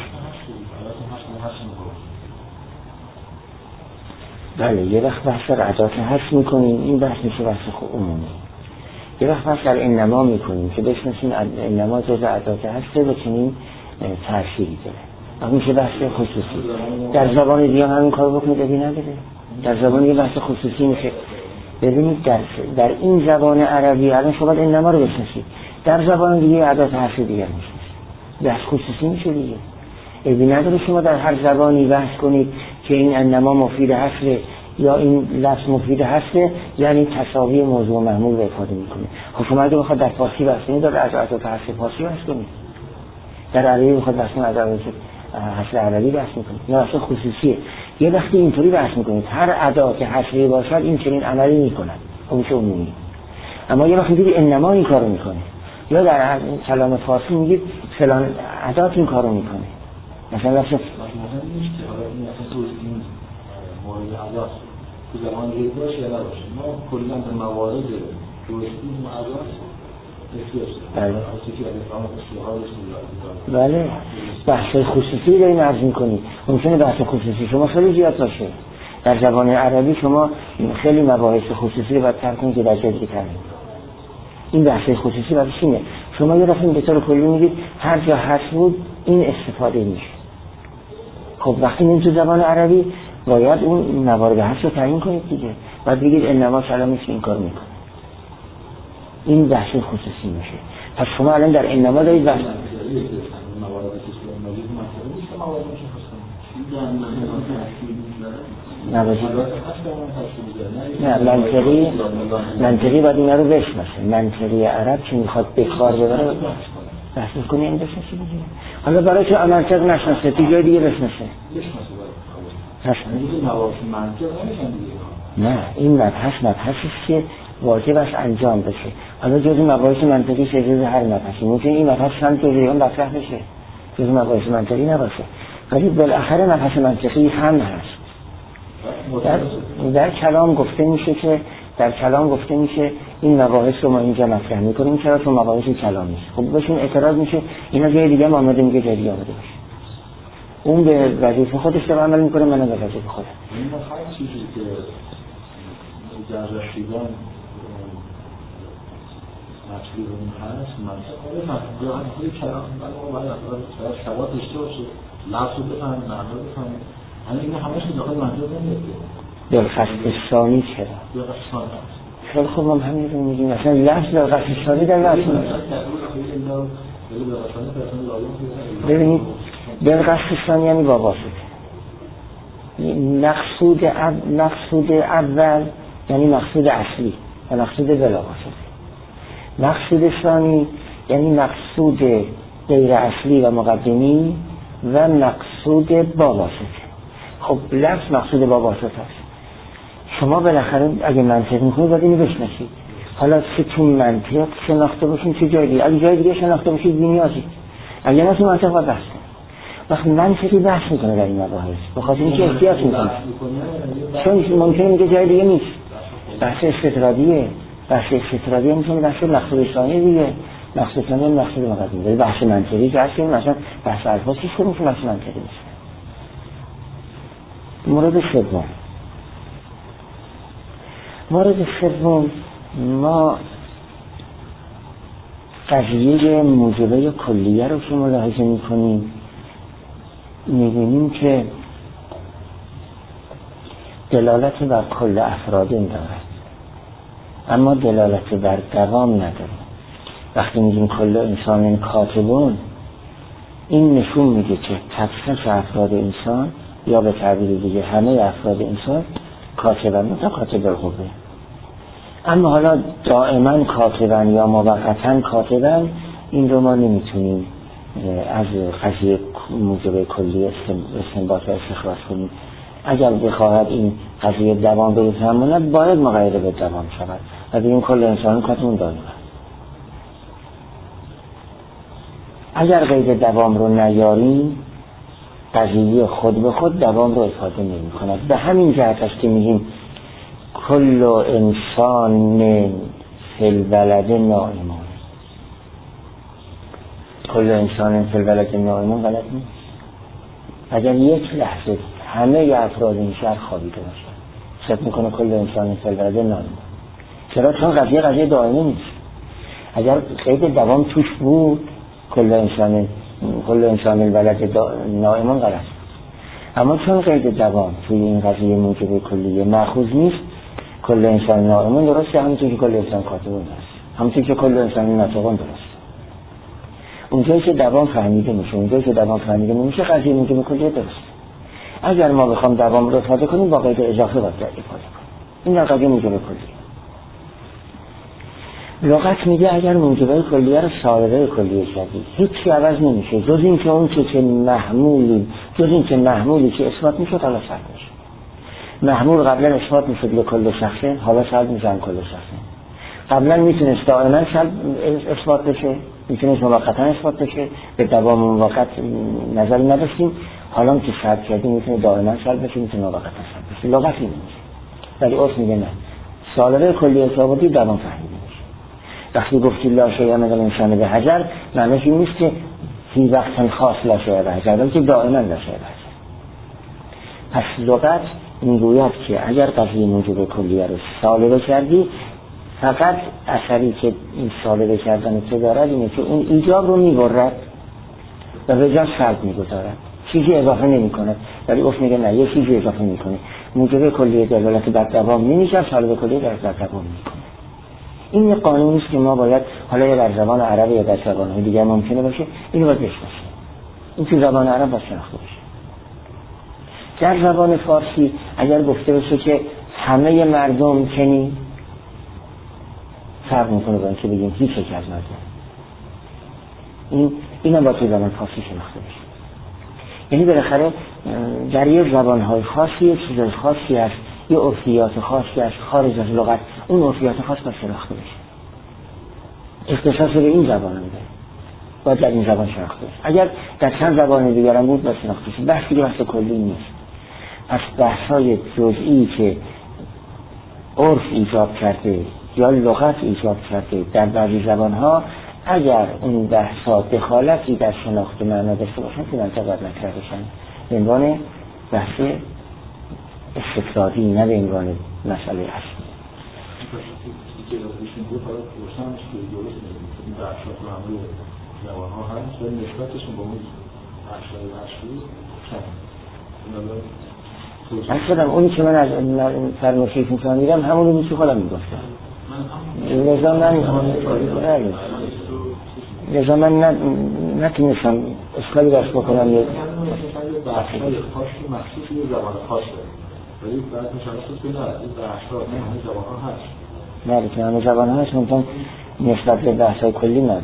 بله یه وقت بحث در عدات هست میکنیم، این بحث میشه بحث خوب عمومی. یه وقت بحث در انما میکنیم که بشنسیم انما جز عدات هسته و چنین تأثیری داره. اما میشه بحث خصوصی. در زبان دیگه همین کار بکنید ابی نداره. در زبان یه بحث خصوصی میشه. ببینید در, در این زبان عربی الان شما انما رو بشنسید، در زبان دیگه عدات هسته دیگر میشنسید، بحث خصوصی میشه دیگه. ابی نداره شما در هر زبانی بحث کنید که این انما مفید هسته یا این لفظ مفید هسته، یعنی تساوی موضوع محمول رو افاده میکنه. خب شما اگه بخواد در فارسی بحث کنید در عدات هسته فارسی بحث کنید، در عربی بخواد بحث کنید از عدات هسته عربی بحث میکنید. نه اصلا خصوصیه. یه وقتی اینطوری بحث میکنید هر عدات هسته باشد این چنین عملی میکند، خب میشه عمومی. اما یه وقتی دیگه انما این کارو میکنه، یا در کلام فارسی میگید فلان عدات این کارو میکنه. مثلا لفظ مهم نیست که حالا این اصلا تو این مورد عدات تو زمان غیب باشه یا نباشه، ما کلا به موارد جزئی عدات بله. بله بحث خصوصی داریم عرض میکنید. ممکنه بحث خصوصی شما خیلی زیاد باشه. در زبان عربی شما خیلی مباحث خصوصی رو باید ترک کنید که در جای دیگه ترک. این بحث خصوصی برای چیه؟ شما یه دفعه به طور کلی میگید هر جا هست بود این استفاده میشه. خب وقتی این تو زبان عربی باید اون موارد هست رو تعیین کنید دیگه. بعد بگید انما کلامی که این کار میکنه. این بحث خصوصی میشه. پس شما الان در انما دارید بحث نه منطقی منطقی باید این رو بشناسه. منطقی عرب که میخواد به کار ببره بحث میکنه این بشناسه بگیره. حالا برای که منطق نشناسه تو جای دیگه بشناسه نه این مبحث مبحثی که واجب است انجام بشه. حالا جز مباحث منطقی چه جز هر مبحثی ممکن این مبحث هم جزئی اون مطرح بشه، جز مباحث منطقی نباشه، ولی بالاخره مبحث منطقی هم هست. در, در کلام گفته میشه که در کلام گفته میشه این مباحث رو ما اینجا مطرح میکنیم چرا چون مباحث کلامی است. خب بهشون اعتراض میشه اینا جای دیگه ما آمده میگه جای دیگه آمده باشه. اون به وظیفه خودش داره عمل میکنه، من به وظیفه خودم. این هر چیزی که در رشیدان مطلوب اون هست منطقه مطلوب هم خیلی کلام ولی ما باید اصلا شبات داشته باشه لفظ رو بفهم معنا رو بفهم همین این همش داخل منطقه نمیاد. دلخست ثانی چرا؟ دلخست ثانی خیلی خوب هم همین رو میگیم مثلا لفظ دلخست ثانی در لفظ ببینید دلخست ثانی یعنی با واسطه. مقصود مقصود اول یعنی مقصود اصلی و مقصود بلا واسطه. مقصود ثانی یعنی مقصود غیر اصلی و مقدمی و مقصود با واسطه. خب لفظ مقصود با واسطه است. شما بالاخره اگه منطق میکنید باید اینو بشناسید. حالا چه تو منطق شناخته باشین چه جای دیگه، اگه جای دیگه شناخته باشید بی‌نیازید. اگه نه تو منطق باید بحث کنید. وقتی منطقی بحث میکنه در این مباحث به خاطر اینکه احتیاط میکنه، چون ممکنه میگه جای دیگه نیست. بحث استطرادیه. بحث استطرادی میتونه بحث مقصود ثانی دیگه، مقصود ثانی مقصود مقدمی. ولی بحث منطقی که هست مثلا بحث الفاظ چیز کنیم که بحث منطقی نیست. مورد سوم مورد سوم ما قضیه موجبه کلیه رو که ملاحظه میکنیم میبینیم که دلالت بر کل افراد دارد اما دلالت بر دوام نداره. وقتی میگیم کل انسان کاتبون این نشون میده که تفصیل افراد انسان یا به تعبیر دیگه همه افراد انسان کاتبن مثل کاتب القوه. اما حالا دائما کاتبن یا موقتا کاتبن این رو ما نمیتونیم از قضیه موجب کلی استنباط و استخراج کنیم. اگر بخواهد این قضیه دوام بفهماند باید مغایر به دوام شود و بگیم کل انسان کاتبون داریم. اگر قید دوام رو نیاریم قضیه خود به خود دوام رو افاده نمی کند. به همین جهت است که میگیم کل انسان فی البلد نائمون. کل انسان فی البلد نائمون غلط نیست. اگر یک لحظه همه افراد این شهر خوابیده باشن فکر میکنه کل انسان فی البلد نائمون. چرا؟ چون قضیه قضیه دائمی نیست. اگر قید دوام توش بود کل انسان کل انسان البلد نائمون غلط. اما چون قید دوام توی این قضیه موجب کلیه مأخوذ نیست کل انسان نائمون درسته، همونطور که کل انسان کاتبون هست، همونطور که کل انسان ناطقون درسته. اونجایی که دوام فهمیده میشه اونجایی که دوام فهمیده نمیشه قضیه موجب کلیه درسته. اگر ما بخوام دوام رو افاده کنیم با قید اضافه باید افاده کنیم. این در قضیه موجب کلیه. لغت میگه اگر موجبه کلیه رو سابقه کلیه شدید هیچی عوض نمیشه جز این که اون که محمولی جز این که محمولی که اثبات میشه حالا سرد میشه. محمول قبلا اثبات میشد لکل شخصه حالا سرد میشن کل شخصه. قبلا میتونست دائما سلب اثبات بشه، میتونست موقتا اثبات بشه، به دوام موقت نظری نداشتیم. حالا که سلب کردیم میتونه دائما سلب بشه، میتونه موقتا سلب بشه. لغتی نمیشه. ولی عرف میگه نه، سالبه کلی ارتباطی دوام فهمیده میشه. وقتی گفتی لا شیء من الانسان به حجر، معنیش این نیست که فی وقت خاص لا شیء به حجر، بلکه دائما لا شیء به حجر. پس لغت میگوید که اگر قضیه موجب کلیه رو سالبه کردی، فقط اثری که این سالبه کردن تو دارد اینه که اون ایجاب رو میبرد و به جا سلب میگذارد، چیزی اضافه نمی کند. ولی عرف میگه نه، یه چیزی اضافه میکنه. موجب کلیه دلالت بر دوام نمیشه، سالب کلیه در بر دوام میکنه. این یه قانونی است که ما باید حالا یا در زبان عربی یا در زبان‌های دیگه ممکنه باشه، اینو باید بشناسیم. این تو زبان عرب باید شناخته بشه. در زبان فارسی اگر گفته بشه که همه مردم کنی، فرق میکنه با اینکه بگیم هیچ یک از مردم. این اینا با تو زبان فارسی شناخته بشه. یعنی بالاخره در یه زبان‌های خاصی یه چیزای خاصی هست، یه عرفیات خاصی هست خارج از لغت، اون عرفیات خاص باید شناخته بشه. اختصاص به این زبان هم داره، باید در این زبان شناخته بشه. اگر در چند زبان دیگر هم بود باید شناخته بشه. بحثی که بحث کلی نیست. پس بحث‌های جزئی که عرف ایجاب کرده یا لغت ایجاب کرده در بعضی زبان‌ها، اگر اون بحث‌ها دخالتی در شناخت معنا داشته باشن که منطقه باید مطرح بشن به عنوان بحث استفادی، نه به عنوان مسئله اصلی. که داشتیم دو طرف روشنش که درست می‌کنیم این بحث‌ها رو همه زبان‌ها هست و نسبتشون با اون بحث‌های مشهور چند اصلا اونی که من از فرمایشی می‌فهمیدم همونو میشه خودم میگفتم. لذا من لذا من نتونستم اشکالی داشت بکنم. یه بحث‌های خاصی مخصوص یه زبان خاصه، ولی بعد مشخص که نه این بحث‌ها همه زبان‌ها هست. نه که همه زبان‌ها هست، ممکن نسبت به بحث‌های کلی نداره.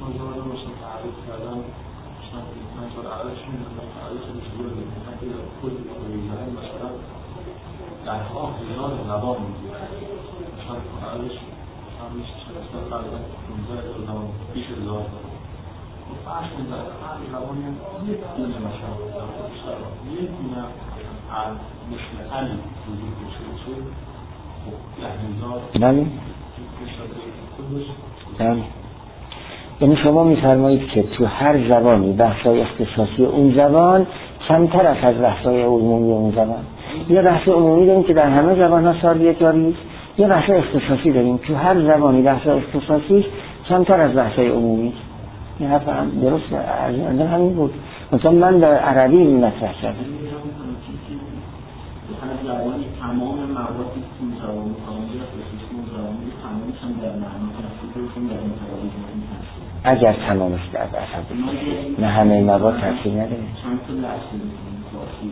در خواه زیاد نوام میگیره مثلا فرقش همش مثلا فرقا پانزده زبان بیش از هزار و فرق می‌ذاره هر زبانی یک دونه مثلا بیشتر یک دونه از مثل علی وجود داشته باشه خب ده هزار بله بله. یعنی شما می‌فرمایید که تو هر زبانی بحث‌های اختصاصی اون زبان کمتر است از بحث‌های عمومی اون زبان. یه بحث عمومی داریم که در همه زبان‌ها ساریه جاری، یه بحث اختصاصی داریم تو هر زبانی بحث اختصاصی کمتر از بحث‌های عمومی. این حرف هم درست ارزنده همین بود. مثلا من در عربی این مطرح کردم. هر زبانی تمام مواردی که اون زبان متعامل است اون زبانی تمامش هم در معنی تفسیرشون در متعالیت هست. اگر تمامش در اصل نه همه مواد تفسیر نداره. چند تا لحظه فارسی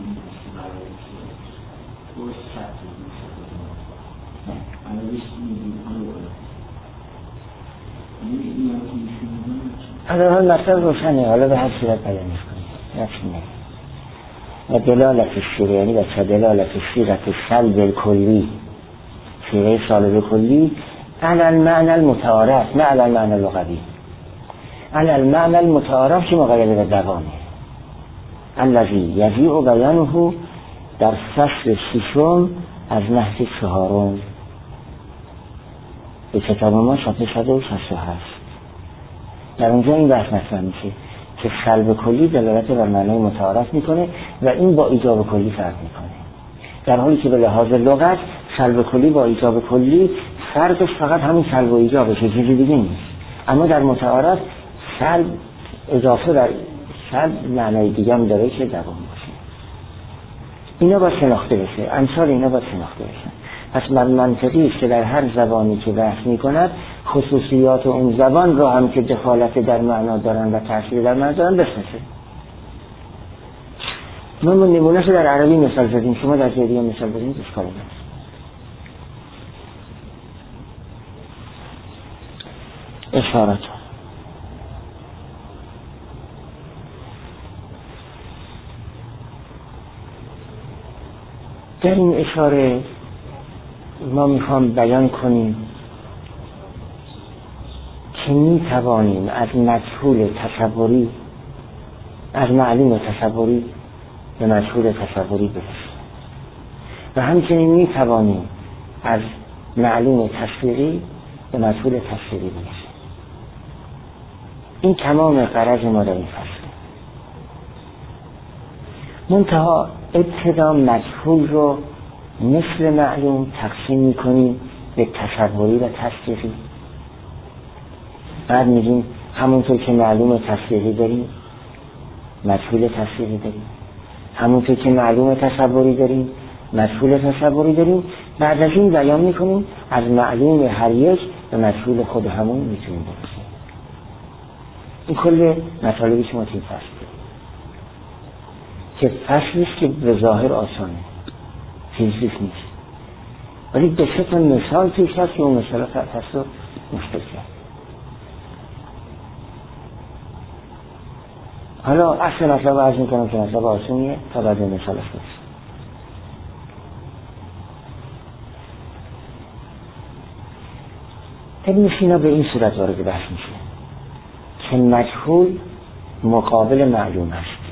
حالا حال مطلب روشنه، حالا به هر صورت بیان می‌کنیم رسمه و دلالت السیره، یعنی و دلالت السیره سلب الکلی، سیره سالب کلی علی المعنى المتعارف نه علی المعنى اللغوی. علی المعنى المتعارف که مقید به دوامه، الذی یضیع بیانه در فصل ششم از نهج چهارم به کتاب ما صفحه صد و شصت و هفت. در اونجا این بحث مطرح میشه که سلب کلی دلالت بر معنای متعارف میکنه و این با ایجاب کلی فرق میکنه، در حالی که به لحاظ لغت سلب کلی با ایجاب کلی فرقش فقط همون سلب و ایجابشه، چیزی دیگه نیست. اما در متعارف سلب اضافه در سلب معنای دیگه هم داره که دوام باشه. اینا باید شناخته بشه، امثال اینا باید شناخته بشه. پس من منطقی است که در هر زبانی که بحث می کند خصوصیات اون زبان رو هم که دخالت در معنا دارن و تأثیر در معنا دارن بشناسه. ما نمونه‌اش در عربی مثال زدیم، شما در جای دیگه مثال بدید اشکالی نیست. اشارات در این اشاره ما میخوام بیان کنیم که می توانیم از مجهول تصوری، از معلوم تصوری به مجهول تصوری برسیم و همچنین می توانیم از معلوم تصویری به مجهول تصویری برسیم. این تمام غرض ما در این فصل. منتها ابتدا مجهول رو مثل معلوم تقسیم میکنیم به تصوری و تصدیقی. بعد میگیم همونطور که معلوم تصدیقی داریم مجهول تصدیقی داریم، همونطور که معلوم تصوری داریم مجهول تصوری داریم. بعد از این بیان میکنیم از معلوم هر یک به مجهول خود همون میتونیم برسیم. این کل مطالبی که ما توی فصل که فصلی است که به ظاهر آسانه، فیزیک نیست، ولی به سه تا مثال پیش هست که اون مثال فصل رو مشکل کرد. حالا اصل مطلب عرض میکنم که مطلب آسانیه تا بعد مثال است. ابن سینا به این صورت وارد بحث میشه که مجهول مقابل معلوم است.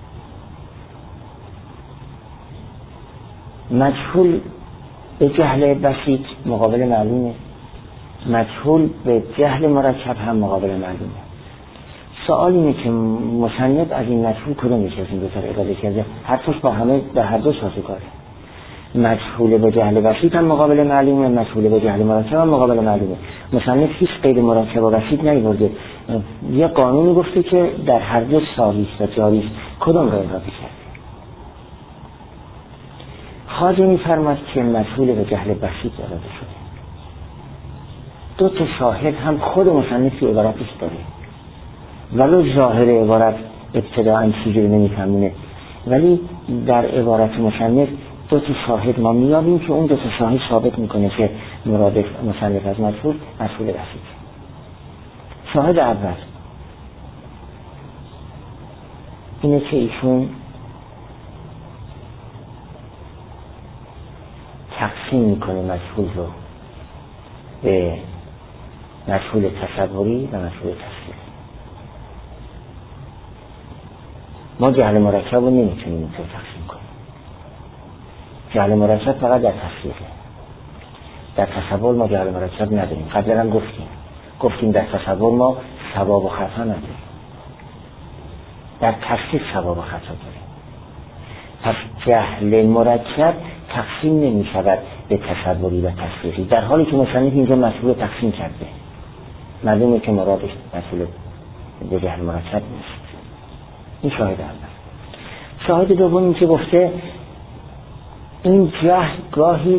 مجهول به جهل بسیط مقابل معلومه، مجهول به جهل مرکب هم مقابل معلومه. سوال اینه که مصنف از این مجهول کدوم میشه از این دو تا اراده کرده؟ هر توش با همه به هر دو سازگاره. مجهول به جهل بسیط هم مقابل معلومه، مجهول به جهل مرکب هم مقابل معلومه. مصنف هیچ غیر مرکب و بسیط نیورده، یه قانونی گفته که در هر دو ساوی است و جاری است. کدوم رو اراده کرده؟ خواجه می‌فرماید که مجهول به جهل بسیط اراده شده. دو تا شاهد هم خود مصنف که عبارتش داره، ولو ظاهر عبارت ابتداءً چیزی نمی‌فهمونه، ولی در عبارت مصنف دو تا شاهد ما میابیم که اون دو تا شاهد ثابت میکنه که مراد مصنف از مجهول مجهول بسیط. شاهد اول اینه که ایشون تقسیم میکنه مجهول رو به مجهول تصوری و مجهول تصویری. ما جهل مرکب رو نمیتونیم اینطور تقسیم کنیم. جهل مرکب فقط در تصویره، در تصور ما جهل مرکب نداریم. قبلا هم گفتیم گفتیم در تصور ما ثواب و خطا نداریم، در تصویر ثواب و خطا داریم. پس جهل مرکب تقسیم نمی شود به تصوری و تصویری، در حالی که مصنف اینجا مجهول تقسیم کرده. معلومه که مرادش مجهول به جهل مرکب نیست. این شاهد اول. شاهد دوم این که گفته این جهل گاهی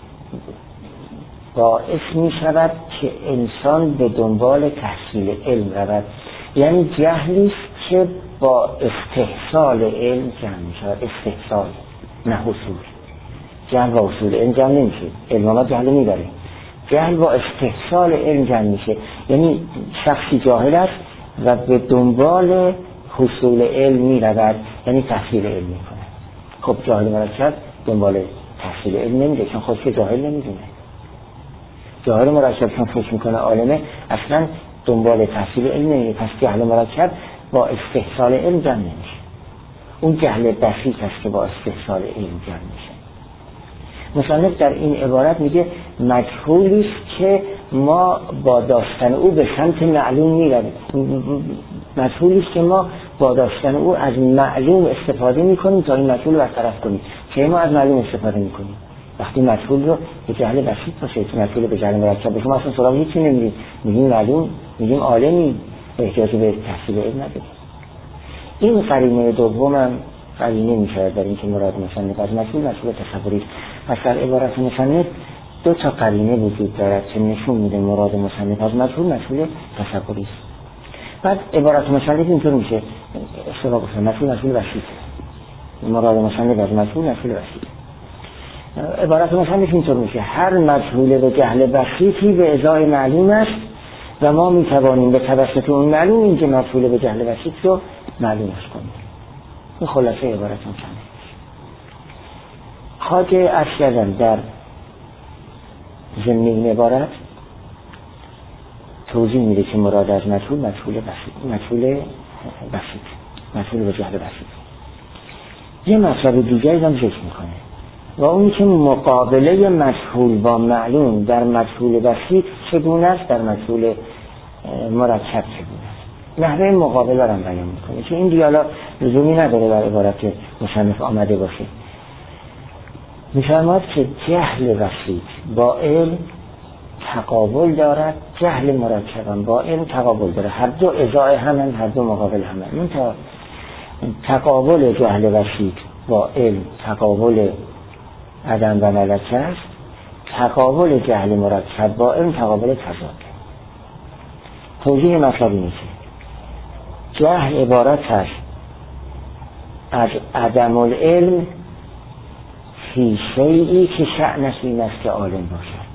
باعث می شود که انسان به دنبال تحصیل علم رود، یعنی جهلی است که با استحصال علم جمع می شود. استحصال نه حصول. جهل با حصول علم جمع نمیشه، علم آمد جهل میبره. جهل با استحصال علم جمع میشه، یعنی شخصی جاهل است و به دنبال حصول علم می رود، یعنی تحصیل علم می کنه. خب جاهل مرکب دنبال تحصیل علم نمیده، چون خودش جاهل نمیدونه. جاهل مرکب چون فکر میکنه عالمه، اصلا دنبال تحصیل علم نمیده. پس جهل مرکب با استحصال علم جمع نمیشه. اون جهل بسیط است که با استحصال علم جمع میشه. مصنف در این عبارت میگه مجهولی است که ما با داشتن او به سمت معلوم میرویم. مجهولی است که ما با داشتن او از معلوم استفاده میکنیم تا این مجهول برطرف کنیم. که ما از معلوم استفاده میکنیم وقتی مجهول رو به جهل بسیط باشه، که مجهول به جهل مرکب باشه، ما اصلا سراغ هیچی نمیریم، میگیم معلوم، میگیم عالمی، احتیاج به تحصیل علم نداریم. این قرینه دومم قرینه میشه در اینکه مراد مصنف از مجهول مجهول تصوری است. پس در عبارت مصنف دو تا قرینه وجود دارد که نشون میده مراد مصنف از مجهول مجهول تصوری است. بعد عبارت مصنف اینطور میشه، اشتباه گفتم، مجهول مجهول بسیط. مراد مصنف از مجهول مجهول بسیط. عبارت مصنف اینطور میشه، هر مجهول به جهل بسیطی به ازای معلوم است و ما میتوانیم به توسط اون معلوم این که مجهول به جهل بسیط رو معلومش کنیم. این خلاصه عبارت مصنف. خواجه عرض کردم در ضمن این عبارت توضیح میده که مراد از مجهول مجهول بسیط، مجهول بسیط، مجهول به جهل بسیط. یه مطلب دیگری هم ذکر میکنه و اون که مقابله مجهول با معلوم در مجهول بسیط چگونه است، در مجهول مرکب چگونه است. نحوه مقابله رو هم بیان میکنه که این دیالا لزومی نداره در عبارت مصنف آمده باشه. میفرماد که جهل بسیط با علم تقابل دارد، جهل مرکب با علم تقابل داره، هر دو ازای همن، هر دو مقابل همن. منتها تقابل جهل بسیط با علم تقابل عدم و ملکه است، تقابل جهل مرکب با علم تقابل تضاد. توضیح مطلب اینه که جهل عبارت است از عدم العلم فی شیئی که شأنش این است که عالم باشد،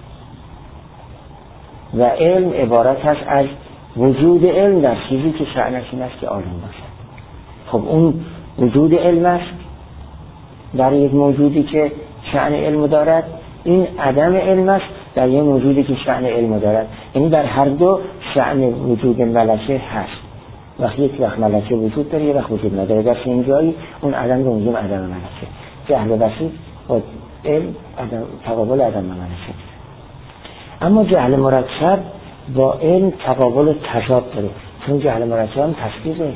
و علم عبارت است از وجود علم در چیزی که شأنش این است که عالم باشد. خب اون وجود علم است در یک موجودی که شأن علم دارد، این عدم علم است در یک موجودی که شأن علم دارد. یعنی در هر دو شأن وجود ملکه هست. وقتی یک وقت ملکه وجود داره، یک وقت وجود نداره. در این جایی اون عدم رو میگیم عدم ملکه. جهل بسیط و علم عدم، تقابل عدم ملکه. اما جهل مرکب با علم تقابل تضاد داره، چون جهل مرکب هم تصدیقه،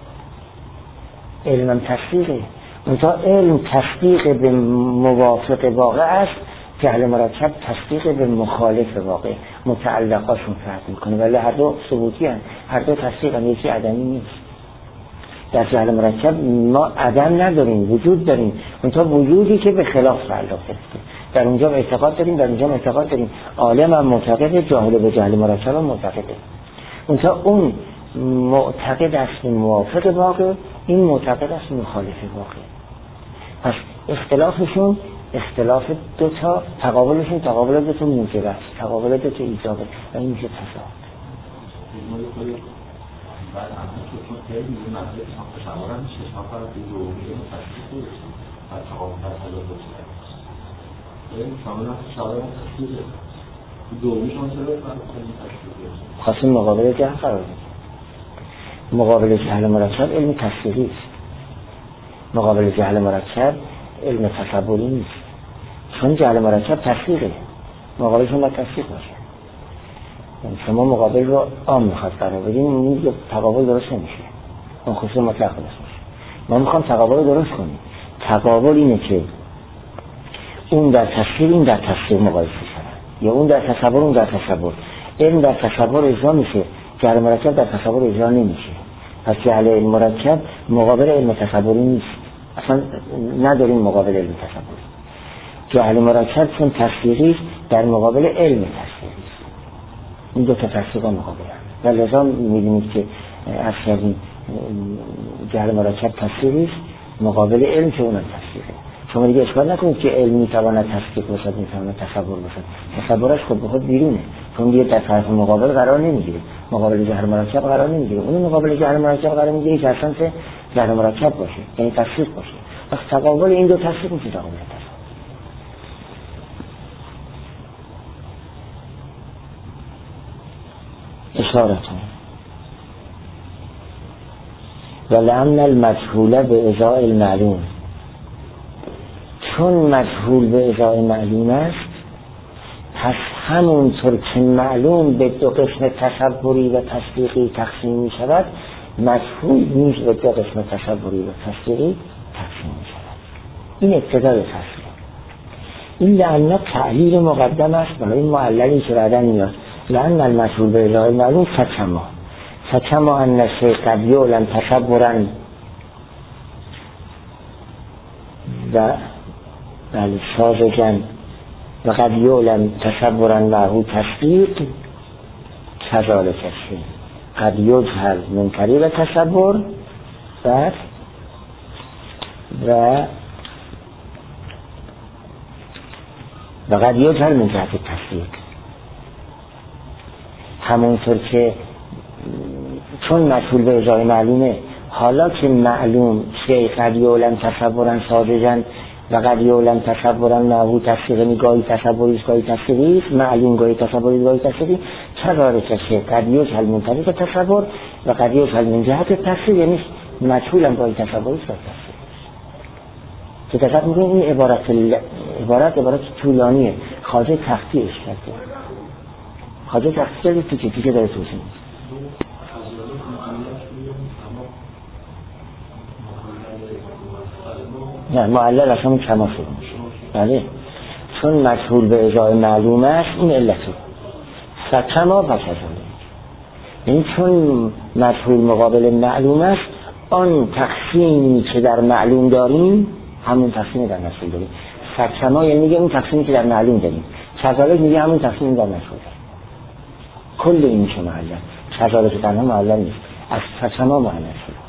علم هم تصدیقه. منتها علم تصدیق به موافق واقع است، جهل مرکب تصدیق به مخالف واقع، متعلقاشون فرق میکنه، ولی هر دو ثبوتی هستند، هر دو تصدیق هم، یکی عدمی نیست. در جهل مرکب ما عدم نداریم، وجود داریم، منتها وجودی که به خلاف تعلق گرفته. در اونجا اعتقاد داریم، در اونجا اعتقاد داریم. عالم هم معتقده، جاهل به جهل مرکب هم معتقده. منتها اون معتقد است موافق واقع، این معتقد است مخالف واقع. پس اختلافشون اختلاف دوتا، تقابلشون تقابل دوتا موجب است، تقابل دوتا ایجابه و این میشه تضاد. بعد همه که چون خیلی میگه منطقه شما شمارم میشه شما فرق به دومیه متشکل بودشون بعد تقابل تضاد باشید این شما شمارم تشکیله دومی شما چرا فرق خیلی تشکیل باشید خواستیم مقابل جهل قرار دید. مقابل جهل مرکب علم تصدیقی است، مقابل جهل مرکب علم تصوری نیست، چون جهل مرکب تصدیقه، مقابلشون باید تصدیق باشه. شما مقابل رو عام میخواد قرار بدین، این تقابل درست نمیشه، اون خصوص مطلق درست میشه. ما میخوام تقابل رو درست کنیم. تقابل اینه که اون در تصویر این در تصویر مقایسه شدن، یا اون در تصور اون در تصور. علم در تصور اجرا میشه، جهل مرکب در تصور اجرا نمیشه. پس جهل مرکب مقابل علم تصوری نیست، اصلا نداریم مقابل علم تصوری. جهل مرکب چون تصدیقی در مقابل علم تصدیقی، این دو تا تصدیق مقابل هم. و لذا می‌بینید که از کردیم جهل مرکب تصدیقی مقابل علم که اونم تصدیقه. شما دیگه اشکال نکنید که علم میتواند تصدیق باشد، میتواند تصور باشد. تصورش خود به خود بیرونه، چون دیگه در طرف مقابل قرار نمیگیره، مقابل جهل مرکب قرار نمیگیره. اون مقابل جهل مرکب قرار میگیره که اصلا که جهل مرکب باشه، یعنی تصدیق باشه. وقت تقابل این دو تصدیق میشه تقابل تصدیق. اشارتون ولعن المجهول به ازای المعلوم، چون مجهول به ازای معلوم است، پس همونطور که معلوم به دو قسم تصوری و تصدیقی تقسیم می شود، مجهول نیز به دو قسم تصوری و تصدیقی تقسیم می شود. این ابتدای فصل. این لعنه تعلیل مقدم است برای این معللی که بعداً میاد. لأن المجهول به ازای معلوم فکما فکما ان الشیء قد یعلم تصورا و بله ساذجا و قد یعلم تصورا له تصدیق، کذالک الشیء قد یجهل من طریق تصور و و و قد یجهل من جهت تصدیق. همونطور که چون مجهول به ازای معلومه، حالا که معلوم شیء قد یعلم تصورا ساذجا و قد یعلم تصورا له تصدیق، گاهی تصوری است گاهی تصدیقی است، معلوم گاهی تصوری گاهی تصدیقی، کذالک که قد یجهل من طریق تصور و قد یجهل من جهت تفسیر، یعنی مجهول هم باید تصور است و تفسیر. که دقیق میگه این عبارت ال... عبارت عبارت طولانیه، خواجه تخطیعش کرده. خواجه تخطیع کرده تو که دیگه داره توضیح نه معلل اصلا کما شده میشه. بله چون مجهول به ازای معلوم است این علته فکما و کذالک، یعنی چون مجهول مقابل معلوم است آن تقسیمی که در معلوم داریم همون تقسیمی در مجهول داریم. فکما یعنی میگه اون تقسیمی که در معلوم داریم، کذالک میگه همون تقسیمی در مجهول داریم. کل این میشه معلل، کذالک تنها معلل نیست، از فکما معلل شده.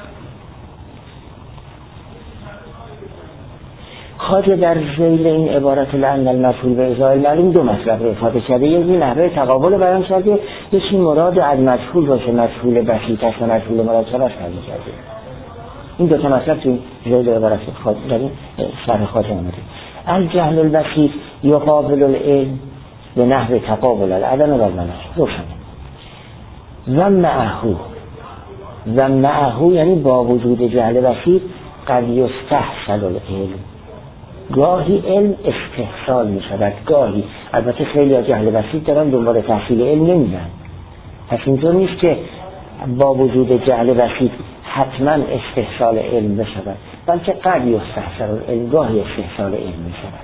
خواجه در ذیل این عبارت لعن المجهول به ازای المعلوم دو مطلب رو افاده کرده، یکی نحوه تقابل بیان کرده، یکی مراد از مجهول باشه مجهول بسیط است و مجهول مرکب است تعیین کرده. این دو تا مطلب توی ذیل عبارت خواجه در شرح خواجه آمده. الجهل البسیط یقابل العلم به نحو تقابل العدم و المنع روشن. و معه و معه یعنی با وجود جهل بسیط قد یستحصل العلم، گاهی علم استحصال می شود، گاهی البته خیلی ها جهل بسیط دارن دنبال تحصیل علم نمیدن، پس اینطور نیست که با وجود جهل بسیط حتما استحصال علم بشود، بلکه قد یستحصل العلم، گاهی استحصال علم می شود.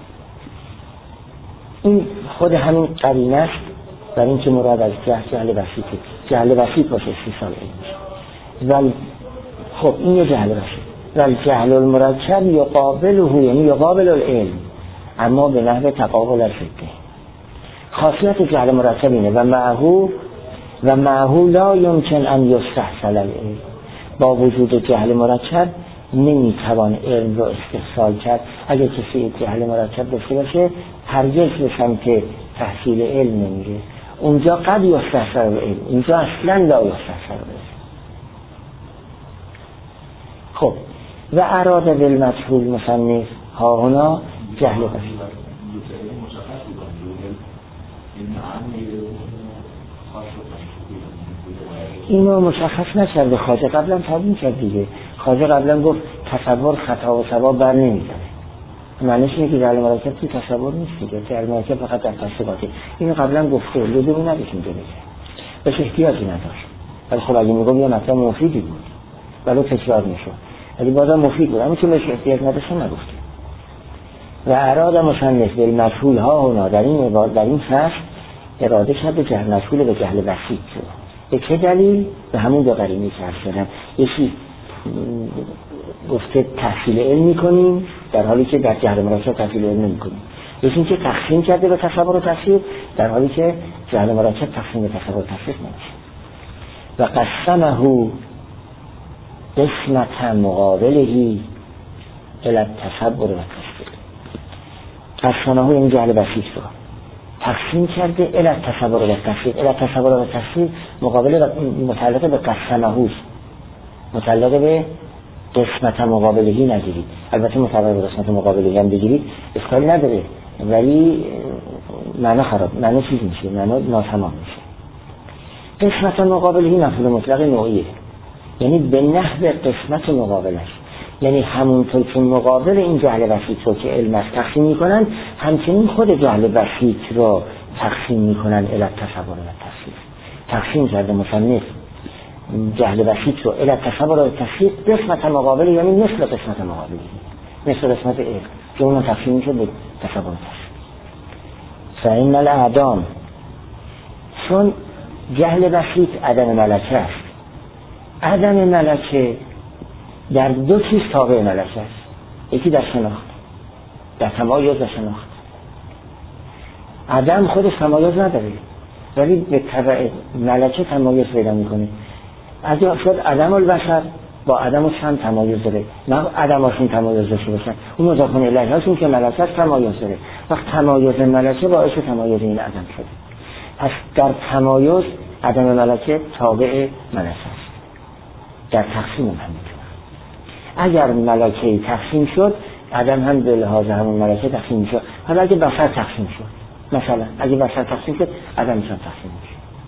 این خود همین قرینه است برای اینکه مراد از جهل جهل بسیطه، جهل بسیط باشه استحصال علم می شود. خب این یه جهل بسیط. و جهل المرکب یقابله یعنی یقابل العلم اما به نحو تقابل الفقه. خاصیت جهل مرکب اینه و معه و معه لا یمکن ان یستحصل العلم، با وجود جهل مرکب نمیتوان علم رو استحصال کرد. اگر کسی جهل مرکب داشته باشه هرگز به سمت تحصیل علم نمیره. اونجا قد یستحصل العلم، اینجا اصلا لا یستحصل العلم. خب و اراده بالمجهول مصنف ها هنا جهل بسیط. اینو مشخص نکرده خواجه، قبلا تبیین کرد دیگه. خواجه قبلا گفت تصور خطا و صواب بر نمیداره، معنیش اینه که جهل مرکب توی تصور نیست دیگه، جهل مرکب فقط در تصوراته. اینو قبلا گفته لزومی نداشت اینجا بگه، بهش احتیاجی نداشت، ولی خب اگه میگم یه مطلب مفیدی بود ولو تکرار میشد ولی بازم مفید بود، اما چون بهش احتیاج نداشته نگفته. و اراد مصنف بالمجهول ها هنا در این عبارت در این فصل اراده کرده جهل مجهول به جهل بسیط شد. به چه دلیل؟ به همون دو قرینه که عرض کردم. یکی گفته تحصیل علم میکنیم در حالی که در جهل مرکب تحصیل علم نمیکنیم، یکی اینکه تقسیم کرده به تصور و تفسیر در حالی که جهل مرکب تقسیم به تصور و تفسیر نمیشه. و قسمه قسمت مقابلهی الی التصور و تفسیر. قسمه این جهل بسیط رو تقسیم کرده الی التصور و تفسیر. الی التصور و تفسیر مقابل متعلق به قسمه است، متعلق به قسمت مقابلهی نگیرید. البته متعلق به قسمت مقابلهی هم بگیرید اشکالی نداره، ولی معنی خراب، معنی چیز میشه، معنی ناتمام میشه. قسمت مقابلهی مفعول مطلق نوعیه، یعنی به نحو قسمت مقابلش، یعنی همونطور که مقابل این جهل بسیط رو که علم است تقسیم میکنن، همچنین خود جهل بسیط رو تقسیم میکنن الی التصور و تفسیر. تقسیم کرده مصنف جهل بسیط رو الی التصور و تفسیر قسمت مقابل، یعنی مثل قسمت مقابلی، مثل قسمت علم که اون تقسیم میشه به تصور و تفسیر. فإن الاعدام، چون جهل بسیط عدم ملکه است، عدم ملکه در دو چیز تابع ملکه است، یکی در شناخت، در تمایز و شناخت. عدم خودش تمایز نداره ولی به تبع ملکه تمایز پیدا میکنه. از این شد عدم البشر با عدم الشم تمایز داره، نه عدم هاشون تمایز داشته باشن، اون مضافون الیه هاشون که ملکه است تمایز داره. وقت تمایز ملکه باعث تمایز این عدم شده، پس در تمایز عدم ملکه تابع ملکه است. در تقسیم هم میتونه، اگر ملکه تقسیم شد عدم هم به لحاظ همون ملکه تقسیم شد. حالا اگه بشر تقسیم شد، مثلا اگه بشر تقسیم شد عدم هم تقسیم شد.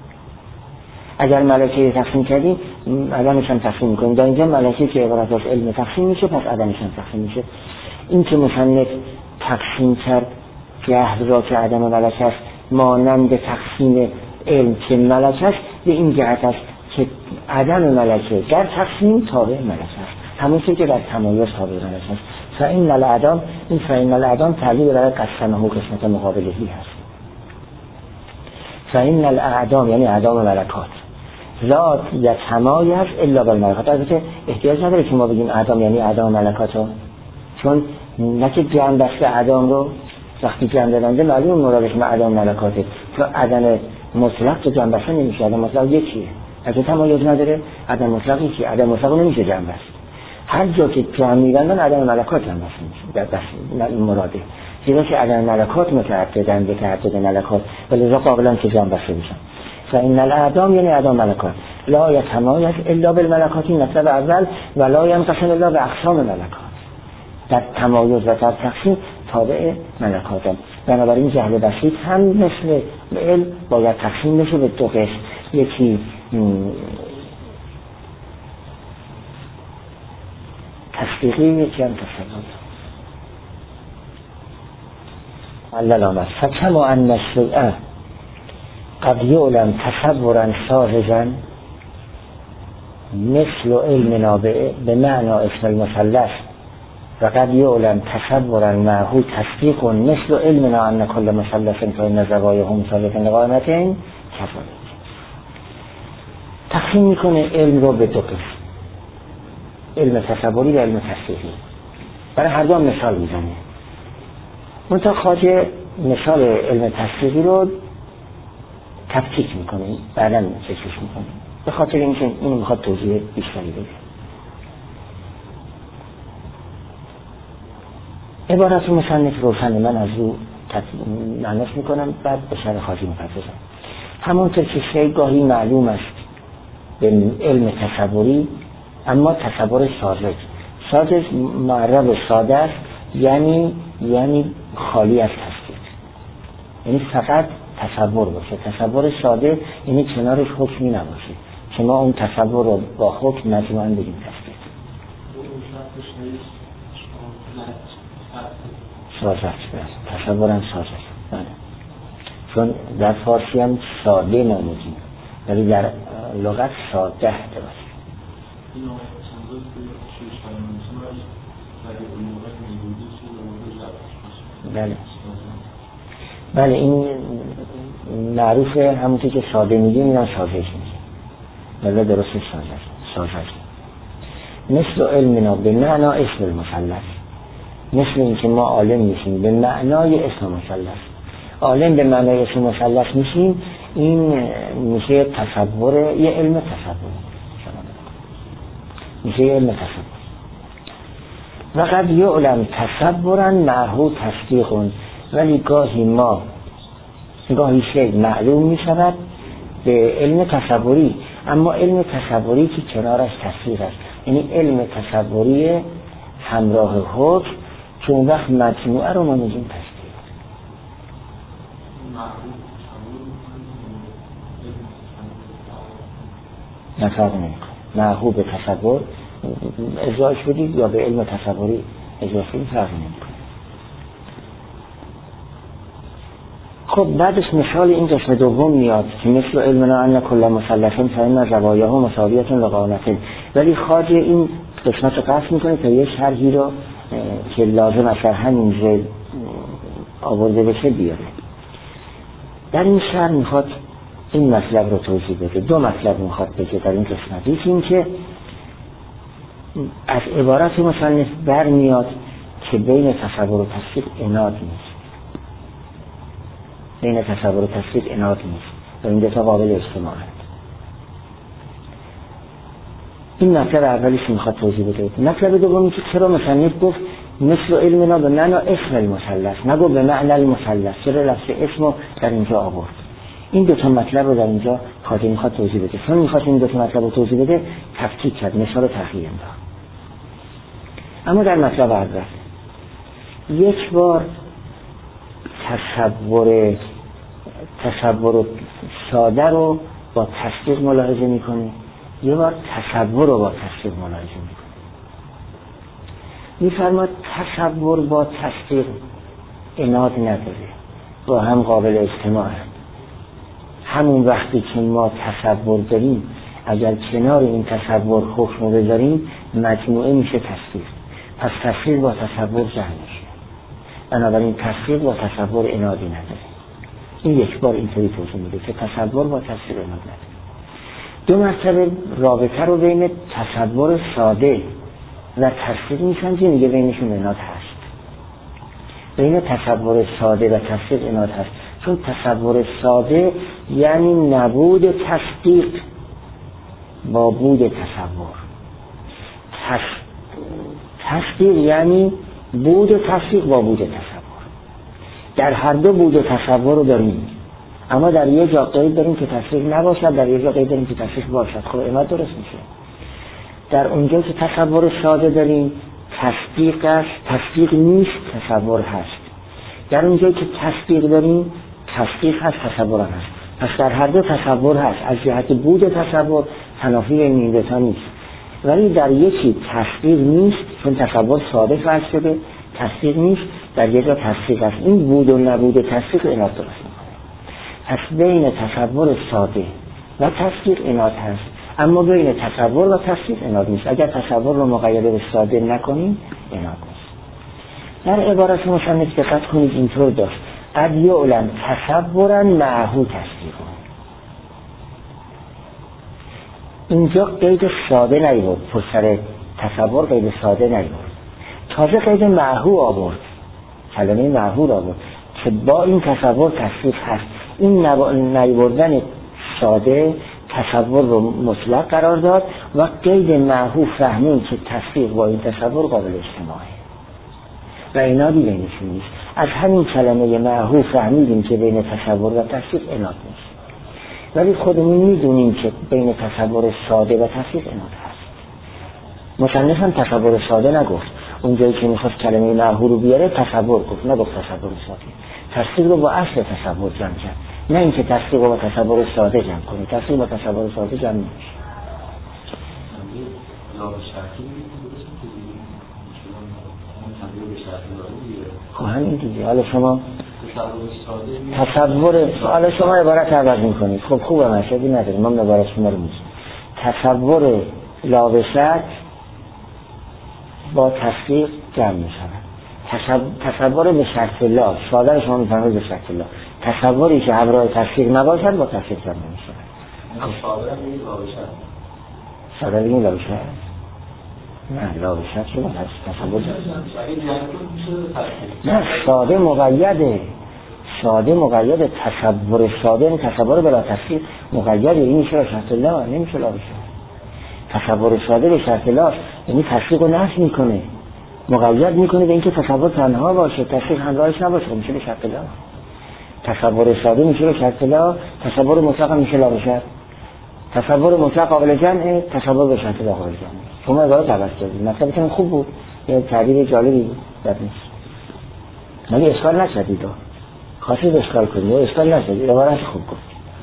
اگر ملکه تقسیم کردیم عدمش هم تقسیم میکنیم. در اینجا ملکه که عبارت از علم تقسیم میشه، پس عدمش هم تقسیم میشه. این که مصنف تقسیم کرد جهل را که عدم ملکه است مانند تقسیم علم که ملکه است، به این جهت است که عدم ملکه در تقسیم تابع ملکه است، همون که در تمایز تابع ملکه است. فإن الأعدام، این فإن الأعدام تعلیل برای قسمه قسمت مقابلهی هست. فإن الأعدام یعنی اعدام ملکات لا یتمایز الا بالملکات. البته احتیاج نداره که ما بگیم اعدام یعنی اعدام ملکات ها، چون نه که جمع بسته اعدام رو وقتی جمع دادنده معلوم مرادش ما اعدام ملکاته، چون عدم مطلق تو جمع بسته نمیشه. عدم مطلق یکیه، اگه تمایز نداره عدم مطلق یکیه، عدم مطلق نمیشه جمع بست. هر جا که جمع میدن عدم ملکات جمع بسته میشه در بس مراده، زیرا که عدم ملکات متعددن به تعدد ملکات ولذا قابلن که جمع بسته بشن. فإن الأعدام یعنی اعدام ملکات لا یتمایز الا بالملکات، این مطلب اول، ولا ینقسم الا به اقسام ملکات، در تمایز و در تقسیم تابع ملکات هم. بنابراین جهل بسیط هم مثل علم باید تقسیم بشه به دو قسم، یکی تصدیقی یکی هم تصدیقی. علل آمد فکما ان الشیء قد یعلم تصورا ساذجا مثل علمنا به معنی اسم المثلث و قد یعلم تصورا معه تصدیق مثل علمنا ان کل مثلث فإن زوایاه مثلث لقائمتین کذالک. تقسیم میکنه علم رو به دو قسم، علم تصوری و علم تصدیقی. برای هر دو مثال میزنه. منتها خواجه مثال علم تصدیقی رو تفکیک میکنه، بعدا فکرش میکنه، به خاطر اینکه اینو میخواد توضیح بیشتری بده. عبارت مصنف روشن، من از او معنیش میکنم بعد به شرح خواجه میپردازم. همونطور که شیء گاهی معلوم است به علم تصوری، اما تصور ساذج، ساذج معرب ساده است، یعنی یعنی خالی از تصدیق، یعنی فقط تصور باشه. تصور ساده یعنی کنارش حکمی نباشه که ما اون تصور رو با حکم مجموعاً بگیم تصدیق. ساذج تصورم ساذج، بله، چون در فارسی هم ساده ناموزیم ولی در لغت ساده باشه. بله بله این معروفه، همونطور که ساده میگیم اینا ساذج میگیم، بله درست ساذج ساذج. مثل علمنا به معنی اسم المثلث، مثل این که ما عالم میشیم به معنای اسم مثلث. عالم به معنای اسم مثلث میشیم، این میشه تصور، یه علم تصور میشه علم تصور. و قد یعلم تصورا معه تصدیق، ولی گاهی ما گاهی شیء معلوم میشود به علم تصوری، اما علم تصوری که کنارش تصدیق است، یعنی علم تصوری همراه حکم، چون وقت مجموعه رو ما میگیم تصدیق. نه فرق نمیکنه، معه به تصور اجراش بدید یا به علم تصوری اجراش بدید فرق نمیکنه. خب بعدش مثال این قسم دوم میاد که مثل علمنا ان کل مثلث فإن زوایاه مساویة لقائمتین، ولی خواجه این قسمت رو قصد میکنه تا یه شرحی رو که لازم است همین زل آورده بشه بیاره. در این شرح میخواد این مطلب رو توضیح بده. دو مطلب میخواد بگه در این قسمت. یکی این که از عبارت مصنف برمیاد که بین تصور و تصدیق عناد نیست، بین تصور و تصدیق عناد نیست و این دو تا قابل اجتماعند. این مطلب اولیش میخواد توضیح بده. مطلب دومی که چرا مصنف گفت مثل علمنا به معنی اسم المثلث، نگو به معنی المثلث، چرا لفظ اسمو در اینجا آورد. این دو تا مطلب رو در اینجا خاطر میخواد توضیح بده. چون میخواد این دو تا مطلب رو توضیح بده تفکیک کرد، مثال رو تغییر انداخت. اما در مطلب اول یک بار تصور تصور ساده رو با تصدیق ملاحظه میکنه، یه بار تصور رو با تصدیق ملاحظه میکنه. میفرماد تصور با تصدیق عناد نداره، با هم قابل اجتماعه. همون وقتی که ما تصور داریم، اگر کنار این تصور حکم بذاریم مجموعه میشه تصدیق. پس تصدیق با تصور جمع میشه. بنابراین تصدیق با تصور عنادی نداره. این یک بار اینطوری توضیح میده که تصور با تصدیق عناد نداره. دو مرتبه رابطه رو بین تصور ساده و تصدیق میسنجه، میگه بینشون عناد هست. بین تصور ساده و تصدیق عناد هست، چون تصور ساده یعنی نبود تصدیق با بود تصور. تصدیق یعنی بود تصدیق با بود تصور. در هر دو بود تصور رو داریم، اما در یه جا قید داریم که تصدیق نباشد، در یه جا قید داریم که تصدیق باشد. خب عناد درست میشه. در اونجا که تصور ساده داریم تصدیق است، تصدیق نیست، تصور هست. در اونجا که تصدیق داریم تصدیق هست، تصور هست. پس در هر دو تصور هست. از جهت بود تصور تنافی این دو تا نیست. ولی در یکی تصدیق نیست، چون تصور ساده فرض شده، تصدیق نیست، در یک جا تصدیق است. این بود و نبود تصدیق عناد درست میکنه. پس بین تصور ساده و تصدیق عناد هست، اما بین تصور و تصدیق عناد نیست. اگر تصور رو مقید به ساده نکنیم عناد نیست. در عبارت مصنف دقت کنید اینطور داشت: قد یعلم تصورا معه تصدیقا. اینجا قید ساده نیورد، پسر تصور قید ساده نیورد، تازه قید معه آورد، کلمه معه را آورد که با این تصور تصدیق هست. این نیوردن ساده تصور رو مطلق قرار داد و قید معه فهمون که تصدیق با این تصور قابل اجتماعه و عنادی بینشون نیست. از همین کلمه معه فهمیدیم که بین تصور و تصدیق عناد نیست، ولی خودمون میدونیم که بین تصور ساده و تصدیق عناد هست. مصنف هم تصور ساده نگفت، اونجایی که میخواست کلمه معه رو بیاره تصور گفت، نگفت تصور ساده. تصدیق رو با اصل تصور جمع کرد، نه اینکه تصدیق رو با تصور ساده جمع کنی. تصدیق با تصور ساده جمع نمیشه. خب همین دیگه. حالا شما تصور، حالا شما عبارت عوض میکنید. خب خوبه، مشکلی نداریم، ما عبارت شما رو میگیم. تصور لابسط با تصدیق جمع میشود. تصور به شرط لا، ساده شما میفهمید به شرط لا. تصوری که همراه تصدیق نباشد با تصدیق جمع نمیشود. ساده میگید لابسط. ساده میگید لابسط. نه لابسط شما تصور نه، ساده مقیده. ساده مقیده. تصور ساده نه، تصور بلا تصدیق مقیده. این میشه به شرط لا، نمیشه لابسط. تصور ساده به شرط لا یعنی تصدیق رو نفی میکنه، مقید میکنه به اینکه تصور تنها باشه، تصدیق همراهش نباشه، میشه به شرط لا. تصور ساده میشه به شرط لا، تصور مطلق میشه لا بشه. تصور مطلق قابل جمعه، تصور به شرط لا قابل جمعه. شما عبارت عوض کردید، مطلبتون خوب بود، یه تعبیر جالبی بود، بد نیست. ولی اشکال نشدید، خواستید اشکال کنید، اشکال نشدید، عبارت خوب گفت.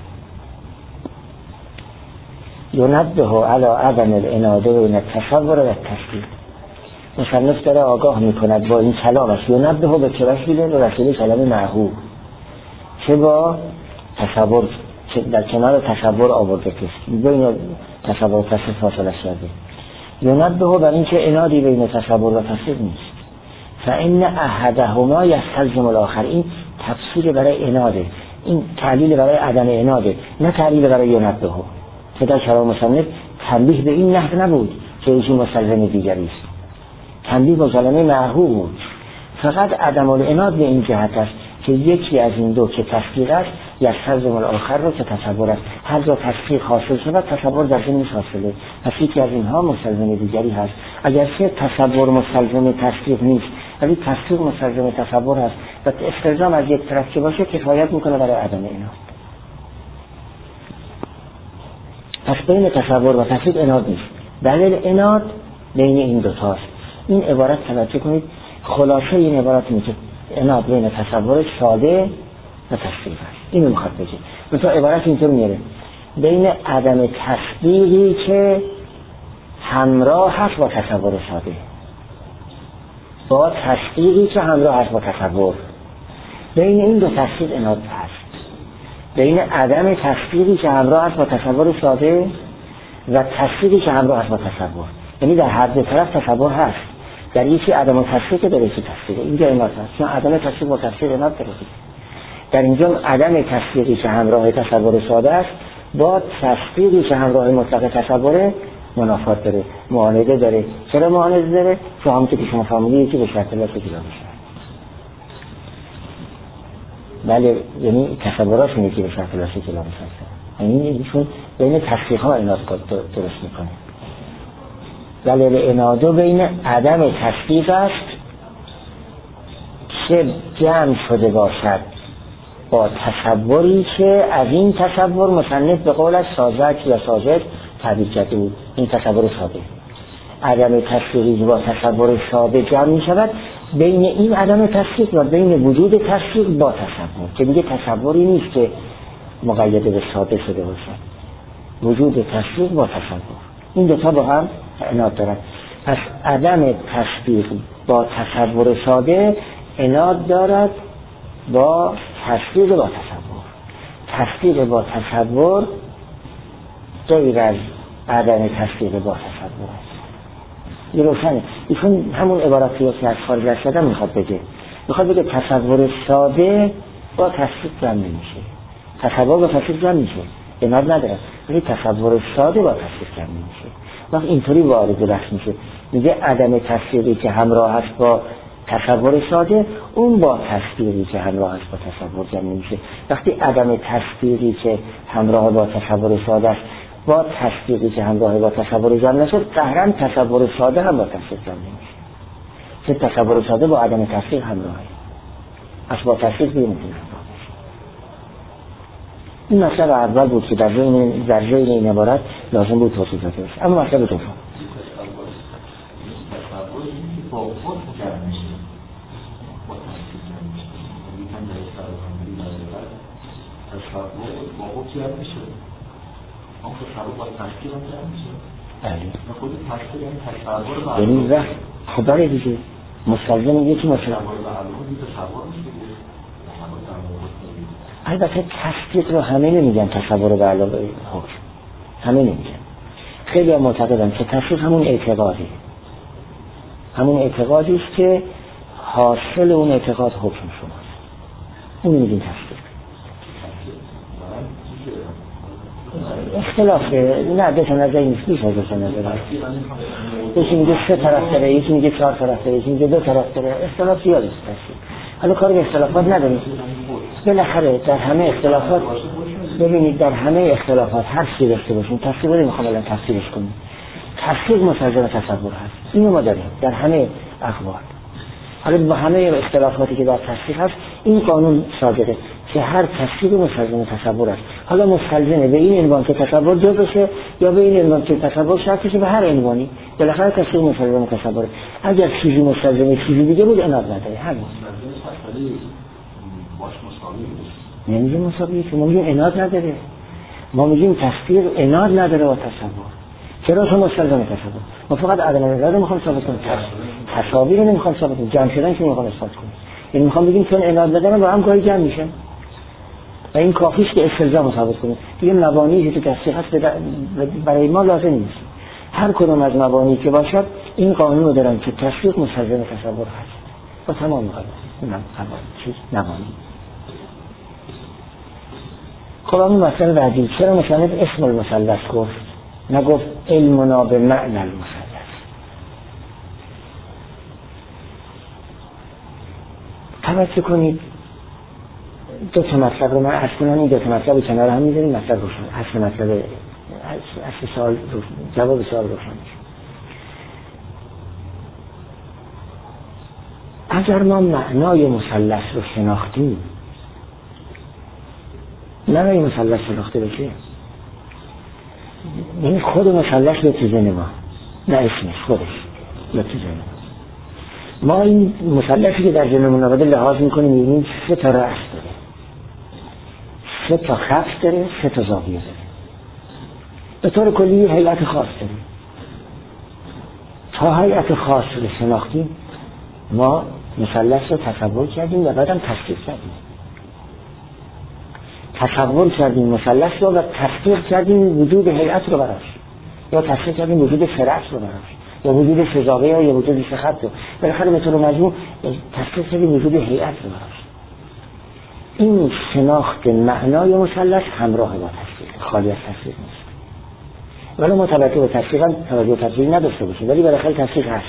ینبه علی عدم العناده بین التصور و التصدیق. مصنف داره آگاه میکند با این کلامش، ینبه به چه وسیله؟ به وسیله کلمه معهو، چه با تصور، چه در کنار تصور آورده که بین تصور و تصدیق فاصله شده. ینبه بر این که عنادی بین تصور و تصدیق نیست. فإن احدهما یستلزم الاخر. این تفسیر برای عناده، این تعلیل برای عدم عناده، نه تعلیل برای ینبه. که در کلام مصنف تنبیه به این نحو نبود که ایشون مستلزم دیگری است، تنبیه با کلمه معهو بود. فقط عدم العناد به این جهت است که یکی از این دو که تصدیق است یستلزم الاخر رو که تصور است. هر جا تصدیق حاصل شود تصور در ضمنش حاصله، پس یکی از اینها مستلزم دیگری هست. اگر چه تصور مستلزم تصدیق نیست ولی تصدیق مستلزم تصور هست و استلزام از یک طرف که باشه کفایت میکنه برای عدم عناد. پس بین تصور و تصدیق عناد نیست، دلیل عناد بین این دو تاست. این عبارت توجه کنید، خلاصه این عبارت اینه که عناد بین تصور ساده و تصدیق است. اینو میخواد بگه. مثلا عبارت اینطور میاره: بین عدم تصدیقی که همراه هست با تصور ساده با تصدیقی که همراه هست با تصور. بین این دو تصدیق عناد هست، بین عدم تصدیقی که همراه هست با تصور ساده و تصدیقی که همراه هست با تصور. یعنی در هر دو طرف تصور هست، در یکی عدم تصدیق داره یکی تصدیق، اینجا عناد هست، چون عدم تصدیق با تصدیق عناد داره. در اینجا عدم تصدیقی که همراه تصور ساده است با تصدیقی که همراه مطلق تصور منافات داره، معانده داره. چرا معانده داره؟ چون همونطور که شما فهمیدید یکی به شرط لا جدا میشه. بله، یعنی تصورات یکی به شرط لا جدا میشه. یعنی ایشون بین تصدیق ها عناد درست میکنه. بله، عناد بین عدم تصدیق است که جمع شده باشد با تصوری که از این تصور مصنف به قولش سازک یا ساجد تعبیر کرده بود، این تصور ساده. عدم تصدیقی با تصور ساده جمع می شود بین این عدم تصدیق و بین وجود تصدیق با تصور، که دیگه تصوری نیست که مقید به ساده شده باشد. وجود تصدیق با تصور، این دوتا با هم عناد دارد. پس عدم تصدیق با تصور ساده عناد دارد با تصدیق با تصور. تصدیق با تصور غیر از عدم تصدیق با تصور است. یه روشنه. ایشون همون عبارتی که از خارج از شدن میخواد بگه، میخواد بگه تصور ساده با تصدیق جمع نمیشه، تصور با تصدیق جمع میشه، عناد نداره، ولی تصور ساده با تصدیق جمع نمیشه. وقت اینطوری وارد بحث میشه، میگه عدم تصدیقی که همراه است با تصور ساده اون با تصدیقی که همراه است با تصور جمع نمیشه. وقتی عدم تصدیقی که همراه با تصور ساده است با تصدیقی که همراه با تصور جمع نشد، قهرن تصور ساده هم با تصدیق جمع نمیشه، چه تصور ساده با عدم تصدیق همراهه، پس با تصدیق نمیتونه همراه بشه. این مطلب اول بود که در ذهن در ذهن این عبارت لازم بود توضیح داده بشه. اما مطلب دوم با خود جمع میشه، با تصور با خود جمع میشه، اون تصور با تصدیق هم جمع میشه. بله، خود تصدیق یعنی تصور یعنی وقت خبره دیگه مستلزم یکی مثلا البته تصدیق رو همه نمیگن تصور به علاوه حکم، همه نمیگن. خیلی هم معتقدن که تصدیق همون اعتقادی همون اعتقادی است که حاصل اون اعتقاد حکم شماست، اون میگیم تصدیق. اختلافه، نه دو تا نظر نیست، بیش از دو تا نظر هست. یکی میگه سه طرف داره، یکی میگه چهار طرف داره، یکی میگه دو طرف داره. اختلاف زیاد است. حالا کار به اختلافات نداریم. بالاخره در همه اختلافات ببینید، در همه اختلافات هر چیزی داشته باشیم تصدیق رو میخوام الان تفسیرش کنیم. تصدیق مستلزم تصور هست، اینو ما داریم در همه اخبار. حالا با همه اختلافاتی که در تصدیق هست این قانون صادقه که هر تصدیق مستلزم تصور است. حالا مستلزمه به این عنوان که تصور جا بشه یا به این عنوان که تصور شرط بشه، به هر عنوانی بالاخره تصدیق مستلزم تصوره. اگر چیزی مستلزم چیزی دیگه بود عناد نداره. همین نمیگیم مساویه، که ما میگیم عناد نداره، ما میگیم تصدیق عناد نداره با تصور. چرا؟ چون مستلزم تصور. ما فقط عدم عناد میخوام ثابت کنیم، تصاویر رو نمیخوام ثابت کنیم، جمع شدن که میخوام اثبات کنیم. یعنی میخوام بگیم چون عناد ندارن با هم گاهی جمع میشن و این کافیه که استلزام ثابت کنیم. دیگه مبانی که تصدیق هست برای ما لازم نیست. هر کدوم از مبانی که باشد این قانون رو دارن که تصدیق مستلزم تصور هست با تمام قواعد. اینم قواعد چیز مبانی. خب همون مسئله بعدی، چرا مصنف اسم المثلث گفت نگفت علمنا به معنی المثلث؟ توجه کنید، دو تا مطلب رو من عرض کنم، این دو تا مطلب رو کنار هم میذاریم، مطلب روشن، اصل مطلب اصل سوال جواب سوال روشن میشه. اگر ما معنای مثلث رو شناختیم، معنای مثلث شناخته بشه، یعنی خود مثلث به تو ذهن ما، نه اسمش، خودش به تو ذهن ما. ما این مثلثی که در ذهن منابده لحاظ میکنیم میبینیم سه تا رأس داره، سه تا خط داره، سه تا زاویه داره. به طور کلی هیئت خاص داریم. تا هیئت خاص رو شناختیم ما مثلث رو تصور کردیم و بعدم تصدیق کردیم. تصور کردیم مثلث رو و تصدیق کردیم وجود هیئت رو براش، یا تصدیق کردیم وجود فرعت رو براش، یا وجود سزاقه یا وجود سخط رو. بالاخره به طور مجموع تصدیق کردیم وجود هیئت رو براش. این شناخت معنای مثلث همراه با تصدیق، خالی از تصدیق نیست. ولی ما توجه به تصدیق هم توجه به تصدیق نداشته باشیم، ولی بالاخره تصدیق هست.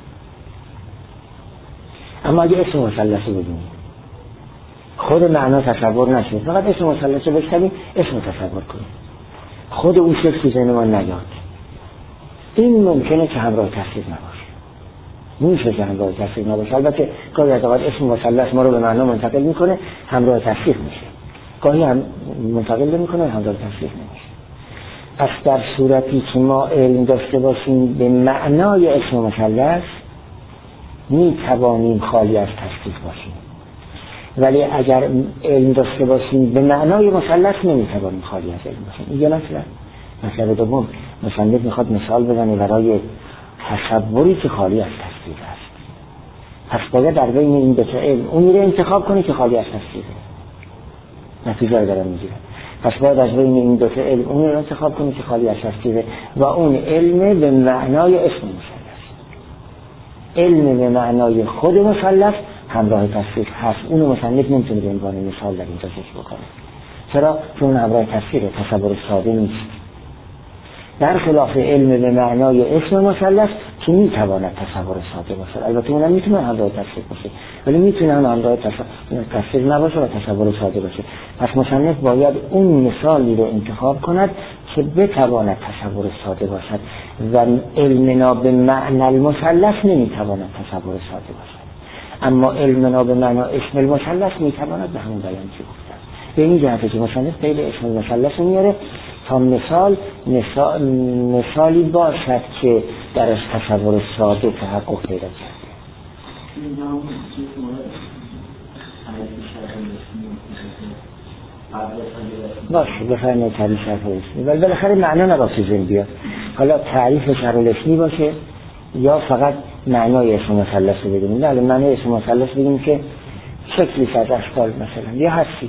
اما اگه اسم مثلث رو بدونیم خود معنا تصور نشه، فقط اسم مثلث رو بشنویم اسم تصور کنیم، خود اون شکل تو ذهن ما نیاد، این ممکنه که همراه تصدیق نباشه. میشه که همراه تصدیق نباشه. البته گاهی از اوقات اسم مثلث ما رو به معنا منتقل میکنه، همراه تصدیق میشه. گاهی هم منتقل نمیکنه، همراه تصدیق نمیشه. پس در صورتی که ما علم داشته باشیم به معنای اسم مثلث میتوانیم خالی از تصدیق باشیم، ولی اگر علم داشته باشیم به معنای مثلث نمیتوانیم خالی از علم باشیم. این یه مسئله. مسئله دوم، مصنف میخواد مثال بزنه برای تصوری که خالی از تصدیق است. پس باید در بین این دو تا علم اونی رو انتخاب کنی که خالی از تصدیقه. نتیجه رو دارم میگیرم. پس باید از بین این دو تا علم اونی رو انتخاب کنی که خالی از تصدیقه و اون علم به معنای اسم مثلث. علم به معنای خود مثلث همراه تصدیق هست. اونو مصنف نمیتونه به عنوان مثال در اینجا ذکر بکنه. چرا؟ چون همراه تصدیق تصور ساده نیست. در خلاف علم به معنای اسم مثلث که میتواند تصور ساده باشه. البته اونم میتونه همراه تصدیق باشه، ولی میتونه هم همراه تصدیق نباشه و تصور ساده باشه. پس مصنف باید اون مثالی رو انتخاب کند که بتواند تصور ساده باشد و علمنا به معنی المثلث نمیتواند تصور ساده باشد. اما علمنا به معنی اسم المثلث میتواند به همون بیان که گفتم. به این جهت که مصنف قید اسم المثلث میاره تا مثال مثال مثالی باشد که درش تصور ساده تحقق پیدا کرده. باشه بفرمایید تعریف شرح الاسمی، ولی بالاخره معنا نباید تو ذهن بیاد. حالا تعریف شرح الاسمی باشه یا فقط معنای اسم مثلث رو بگیم. نه معنای اسم مثلث بگیم که شکلی از اشکال مثلا یا هستی.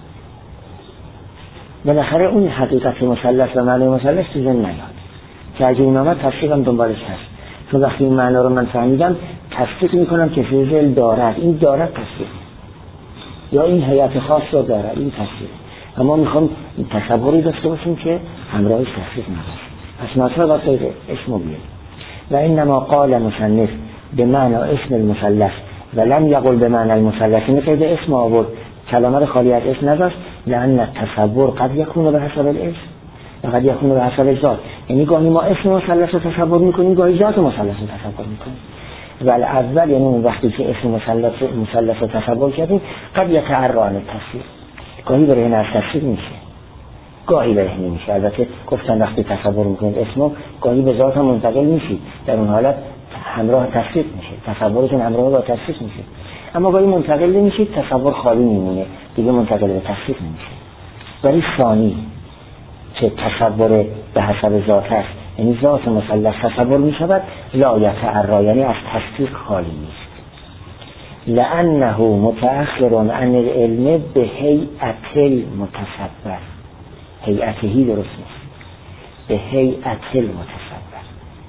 بالاخره اون حقیقت مثلث و معنای مثلث تو ذهن نیاد که اگه این آمد تصدیقم دنبالش هست. چون وقتی این معنا رو من فهمیدم تصدیق میکنم که فیزل دارد، این دارد تصدیق، یا این هیئت خاص رو دارد، این تصدیق. اما میخوام تصوری داشته باشیم که همراهش تصدیق نباشه. پس مثلا باید اسمو بیاد و اینما قال مصنف به معنی اسم المثلث و لم یقل به معنی المثلث. این قید اسم آورد، کلمه رو خالی از اسم نذاشت، لأن التصور قد یکون به حسب الاسم و قد یکون به حسب الذات. یعنی گاهی ما اسم مثلث رو تصور میکنیم، گاهی ذات مثلث رو تصور میکنیم. ولی اول یعنی اون وقتی که اسم مثلث مثلث رو تصور کردیم قد یتعرى عن التصدیق، گاهی برهنه از تصدیق میشه، گاهی برهنه میشه. البته گفتن وقتی تصور میکنید اسمو گاهی به ذات هم منتقل میشید، در اون حالت همراه تصدیق میشه، تصورتون همراه با تصدیق میشه. اما گاهی منتقل نمیشید، تصور خالی میمونه، دیگه منتقل به تصدیق نمیشه. ولی ثانی که تصور به حسب ذات است، یعنی ذات مثلث تصور میشود، لا یتعرى یعنی از تصدیق خالی نیست. لأنه متأخر عن العلم به هیئت المتصور. هیئتهی درست نیست، به هیئت المتصور.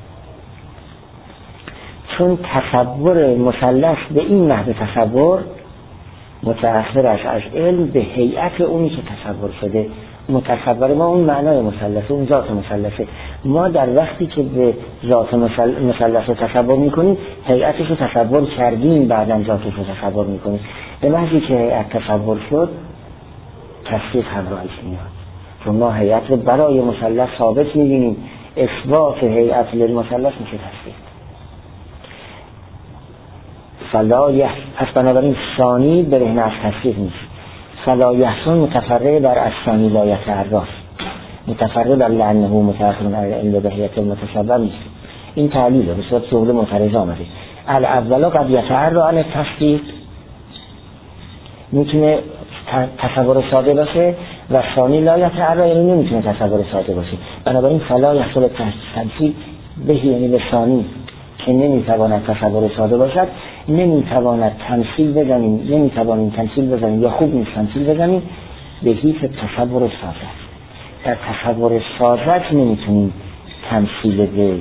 چون تصور مثلث به این نحو تصور متأخر است از علم به هیئت اونی که تصور شده. متصور ما اون معنای مثلث، اون ذات مثلثه. ما در وقتی که به ذات مثلث رو تصور میکنیم هیئتش رو تصور کردیم، بعداً ذاتش رو تصور میکنیم. به محضی که هیئت تصور شد تصدیق همراهش میاد، چون ما هیئت رو برای مثلث ثابت میبینیم. اثبات هیئت للمثلث میشه تصدیق. فلا یح پس بنابراین ثانی برهنه از تصدیق نیست. فلا یحسن متفرع بر الثانی لا یتعرى، متفرع بر لأنه متأخر عن العلم به هیئت المتصور نیست. این تعلیله به صورت جمله معترضه آمده. الاول قد یتعرى عن التصدیق، میتونه تصور ساده باشه و ثانی لا یتعرا یعنی نمیتونه تصور ساده باشه. بنابراین فلا یحصل تمثیل به یعنی به ثانی که نمیتواند تصور ساده باشد، نمیتواند تمثیل بزنیم، نمیتوانیم تمثیل بزنیم یا خوب نیست تمثیل بزنیم به حیث تصور ساده. در تصور ساده نمیتونیم تمثیل به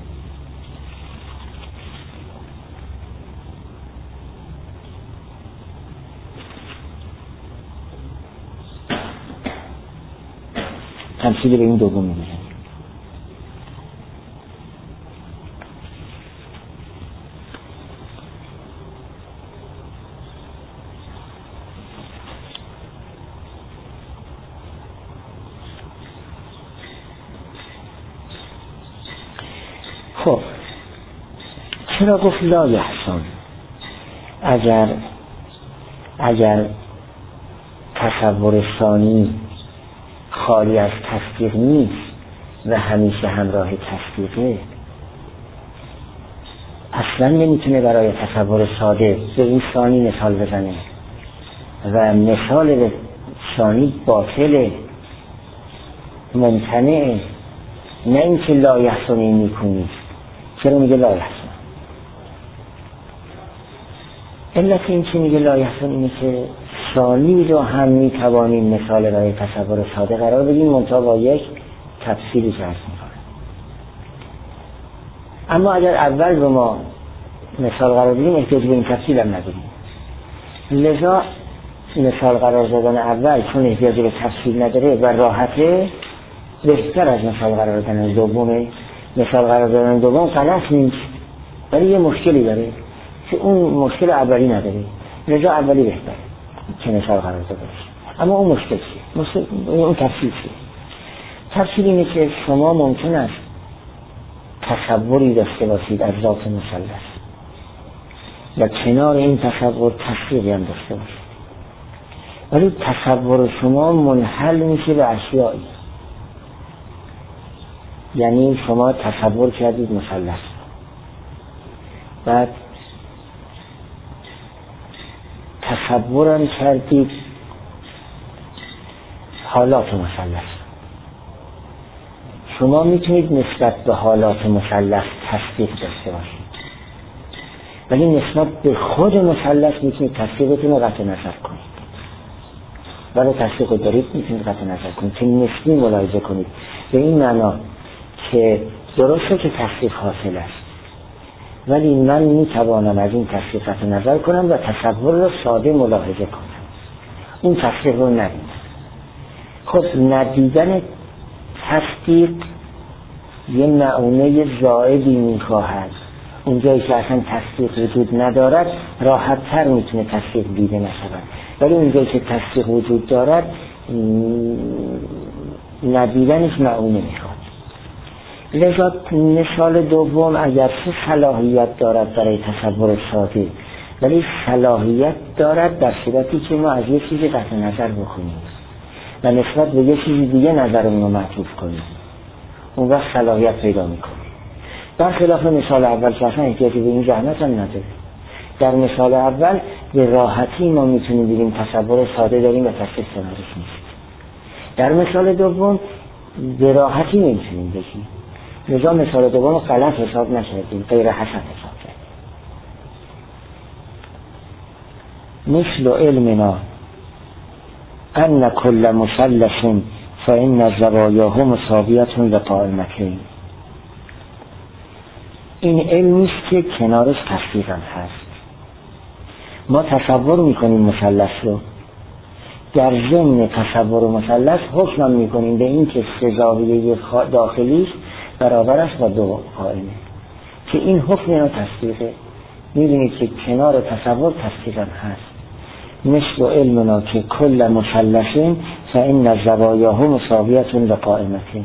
تمثیل به این دوم می‌بینیم. خب چرا گفت لا یحسن؟ اگر اگر تصور ثانی خالی از تصدیق نیست و همیشه همراه تصدیقه، اصلا نمیتونه برای تصور ساده به این ثانی مثال بزنه و مثال ثانی باطله، ممتنعه. نه اینکه لا یحسن این نیکونی. چرا میگه لا یحسن؟ علت این که میگه لا یحسن اینه که ثانی رو هم میتوانیم مثال برای تصور ساده قرار بدیم، منتها با یک تفصیلی که هست میکنه. اما اگر اول رو ما مثال قرار بدیم احتیاج به این تفصیل هم نداریم. لذا مثال قرار دادن اول چون احتیاج به تفصیل نداره و راحته، بهتر از مثال قرار دادن دومه. مثال قرار دادن دوم غلط نیست، ولی یه مشکلی داره که اون مشکل اولی نداره، لذا اولی بهتره که مثال قرار داده باشه. اما اون مشکل چیه؟ مشکل اون تفصیل چیه؟ تفصیل اینه که شما ممکن است تصوری داشته باشید از ذات مثلث و کنار این تصور تصدیقی هم داشته باشید، ولی تصور شما منحل میشه به اشیایی. یعنی شما تصور کردید مثلث، بعد تصورم کردید حالات مثلث. شما میتونید نسبت به حالات مثلث تصدیق داشته باشید، ولی نسبت به خود مثلث میتونید تصدیقتون رو قطع نظر کنید. ولی تصدیق رو دارید میتونید قطع نظر کنید که نسبی ملاحظه کنید به این معنا که درسته که تصدیق حاصل است، ولی من میتوانم از این تصدیق قطع نظر کنم و تصور رو ساده ملاحظه کنم، اون تصدیق رو ندیدم. خب ندیدن تصدیق یه معونه زائدی میخواهد. اونجایی که اصلا تصدیق وجود ندارد راحت تر میتونه تصدیق دیده نشود، ولی اونجایی که تصدیق وجود دارد ندیدنش معونه میخواد. لذا مثال دوم اگر چه صلاحیت دارد برای تصور ساده، ولی صلاحیت دارد در صورتی که ما از یه چیزی قطع نظر بکنیم و نسبت به یه چیزی دیگه نظرمون رو معطوف کنیم، اون وقت صلاحیت پیدا میکنه. برخلاف مثال اول که اصلا احتیاجی به این زحمت هم نداره. در مثال اول به راحتی ما میتونیم بگیم تصور ساده داریم و تصدیق سنارش نیست. در مثال دوم به راحتی نمیتونیم بگیم، لذا مثال دوم غلط حساب نکردیم، غیر حسن حساب کردیم. مثل علمنا ان کل مثلث فإن زوایاه مساویة لقائمتین. این علمی است که کنارش تصدیق هم هست. ما تصور میکنیم مثلث رو، در ضمن تصور مثلث حکم میکنیم به این که سه زاویه داخلیش برابر است با دو قائمه، که این حکم رو تصدیقه. میدونید که کنار تصور تصدیق هم هست. مثل علمنا که کل مثلث فإن زوایاه مساویة لقائمتین،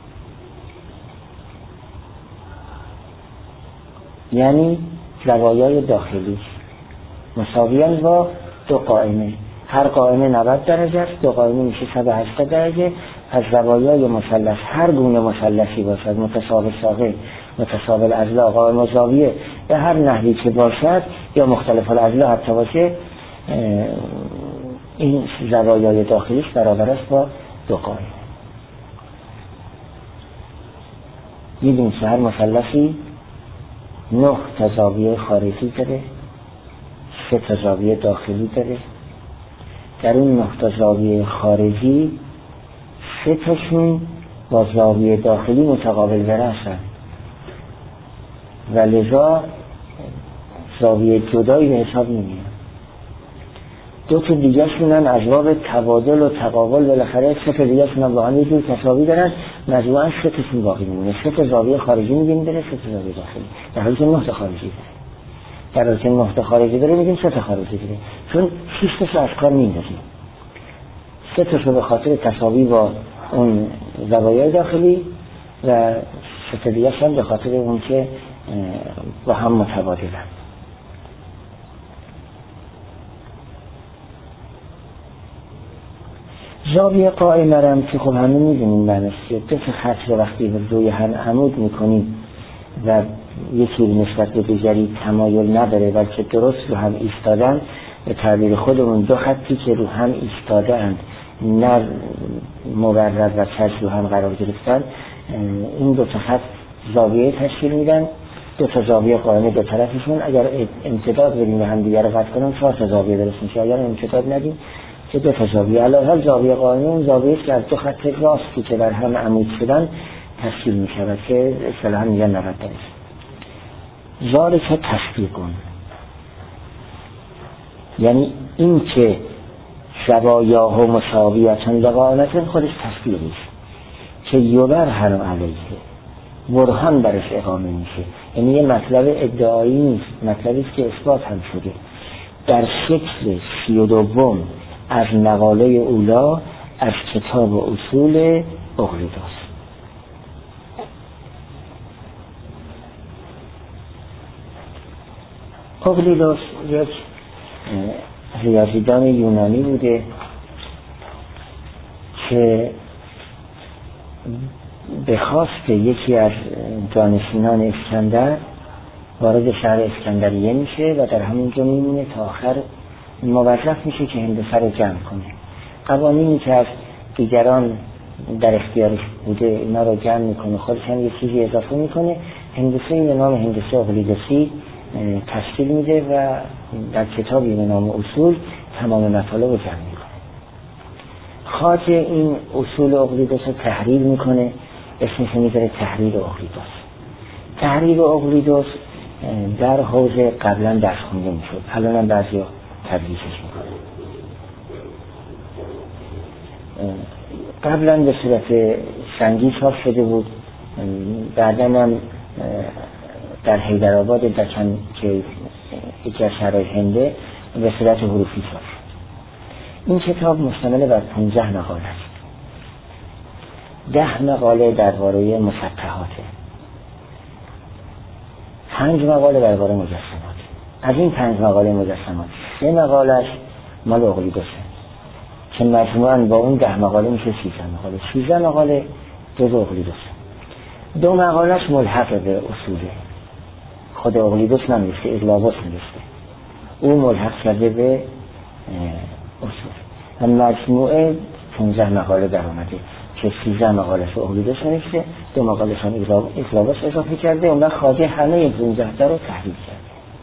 یعنی زوایای داخلی مساویان با دو قائمه. هر قائمه نود درجه است، دو قائمه میشه صد و هشتاد درجه. از زوایای مثلث هر گونه مثلثی باشد، متساوی ساقه، متساوی الاضلاع، قائم و زاویه، به هر نحوی که باشد یا مختلف الاضلاع حتی باشه، این زوایای داخلیش برابر است با دو قائمه. می‌بینید که هر مثلثی نه تا زاویه خارجی داره، سه تا زاویه داخلی داره. در اون نه تا زاویه خارجی سه تاشون با زاویه داخلی متقابل ضرب هستند و لذا زاویه جدایی به حساب نمیاد. دو تا دیگه شونن از باب تبادل و تقابل بالاخره سه تا دیگه شونن با هم یه جور تساوی دارن، مجموعاً سه تاشون باقی میمونه. سه تا زاویه خارجی میگیم داره، سه تا زاویه داخلی، در حالی که نه تا خارجی داره. در حالی که نه تا خارجی داره میگیم سه تا خارجی داره، چون شش تاشو از کار میندازیم. سه تاشو به خاطر تساوی با اون زوایای داخلی و سه تا دیگه هم به خاطر اون که با هم متبادلن. زاویه قائمه رم که خب همه میدونیم معنیش چیه. دو تا خط رو وقتی به روی هم عمود میکنیم و یکی نسبت به دیگری تمایل نداره بلکه درست رو هم ایستادن، به تعبیر خودمون دو خطی که رو هم ایستاده اند نه مورد و کج رو هم قرار گرفتن، این دو تا خط زاویه تشکیل میدن. دو تا زاویه قائمه دو طرفشون اگر امتداد بدیم و هم دیگر رو قطع کنیم چهار تا زاویه درست میشه. اگر امتداد ندیم که دو تا زاویه. علاوه زاویه قائمه اون زاویه است که از دو خط راستی که بر هم عمود شدن تشکیل میشه که اصطلاحاً میگن نود درجه. ذالک تسبیقون، یعنی این که زوایاه و مساویتن لقائمتن خودش تسبیق است که یوبر هر علیه برهان برش اقامه میشه. یعنی یه مطلب ادعایی نیست، مطلبی است که اثبات هم شده. در شکل سی و دوم از مقاله اولا از کتاب و اصول اقلیدس. اقلیدس یک ریاضیدان یونانی بوده که به خواست یکی از جانشینان اسکندر وارد شهر اسکندریه میشه و در همونجا میمونه تا آخر موظف میشه که هندسه رو جمع کنه. قوانینی که از دیگران در اختیارش بوده اینا رو جمع میکنه، خودش هم یه چیزی اضافه میکنه. هندسه به نام هندسه اقلیدسی تشکیل میده و در کتابی به نام اصول تمام مطالب رو جمع میکنه. خواجه این اصول اقلیدس رو تحریر میکنه، اسمش میذاره تحریر اقلیدس. تحریر اقلیدس در حوزه قبلا درس خونده میشد، الان هم بعضیا تدریسش میکنه. قبلا به صورت سنگی چاپ شده بود، بعدا هم در حیدرآباد دکن که یکی از شهرهای هنده به صورت حروفی چاپ شد. این کتاب مشتمل بر پانزده مقاله است. ده مقاله درباره مسطحاته، پنج مقاله درباره مجسمات. از این پنج مقاله مجسمات سه مقالهش مال اقلیدسه که مجموعاً با اون ده مقاله میشه سیزده مقاله. سیزده مقاله جز اقلیدسه. دو مقالهش ملحق به اصوله، خود اقلیدس نمیسته، اغلاقس میسته، او ملحق کرده به اصول و مجموعه پانزده مقاله در آمده که سیزده مقالش اقلیدس نمیسته، دو مقالش هم اغلاقس اضافه کرده. اون وقت خواجه همه پانزده رو تحریف کرده.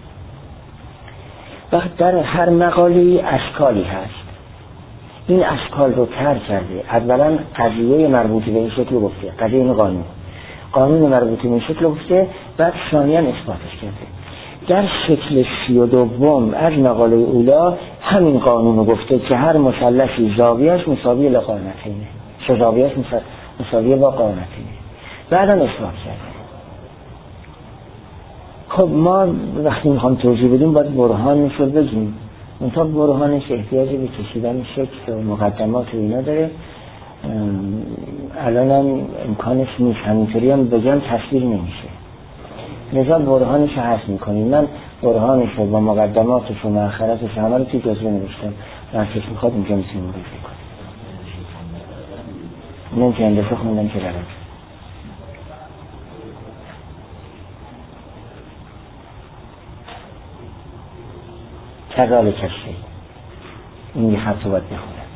وقت در هر مقاله اشکالی هست، این اشکال رو تر کرده. اولا قضیه مربوط به این شکل گفته، قضیه این قانون قانون مربوط به این شکل گفته، بعد ثانیاً اثباتش کرده. در شکل سی و دوم از مقاله اولا همین قانون رو گفته که هر مثلثی زاویه‌اش مساوی لقائمتینه، سه زاویه‌اش مساوی با قائمتینه، بعداً اثبات کرده. خب ما وقتی میخوام توضیح بدیم باید برهانش رو بگیم. منتها برهانش احتیاج به کشیدن شکل و مقدمات و اینا داره. الان هم امکانش نیست، همینطوری هم بگم تصویر نمیشه، لذا برهانش رو حذف میکنیم. من برهانش رو با مقدماتش و مؤخراتش همه رو توی جزوه نوشتم، درسش میخواد اینجا میتونیم رو بکنیم. من که هندسه خوندم که درم کذالک الشیء این یه خط رو باید بخونم.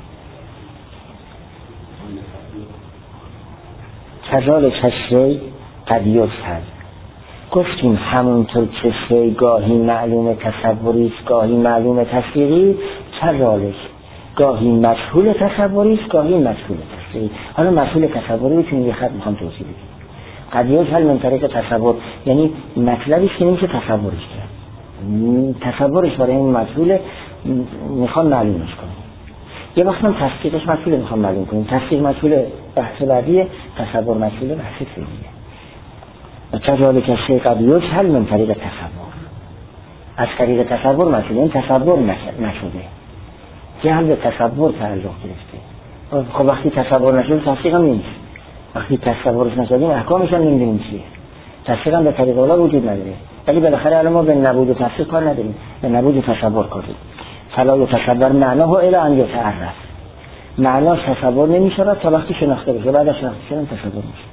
کذالک الشیء قد یجهل. گفتیم همونطور که شیء گاهی معلوم تصوری است گاهی معلوم تصویری، کذالک گاهی مجهول تصوری است گاهی مجهول تصویری. حالا مجهول تصوری رو چون یه خط میخوام توضیح بدیم. قد یجهل من طریق تصور، یعنی مطلبی که نمیشه تصورش کرد، تصورش برای این مجهول میخوام معلومش کنم. یه وقت هم تصدیقش مجهول میخوام معلوم کنیم. تصدیق مجهول بحث بعدیه، تصور مجهول بحث سومیه. و کذالک الشیء قد یجهل من طریق تصور. از طریق تصور مجهول، این تصور نشده، جهل به تصور تعلق گرفته. خب وقتی تصور نشده تصدیق هم نیست. وقتی تصورش نشدیم احکامش هم نمیدونیم چیه. تصدیق هم به طریق اولا وجود نداره، ولی بالاخره الان ما به نبود و تصدیق کار نداریم، به نبود و تصور کار داریم. فلا یتصور معناه الی ان یتعرف. معناش تصور نمیشه تا وقتی شناخته بشه، بعد از شناخته شدن تصور میشه.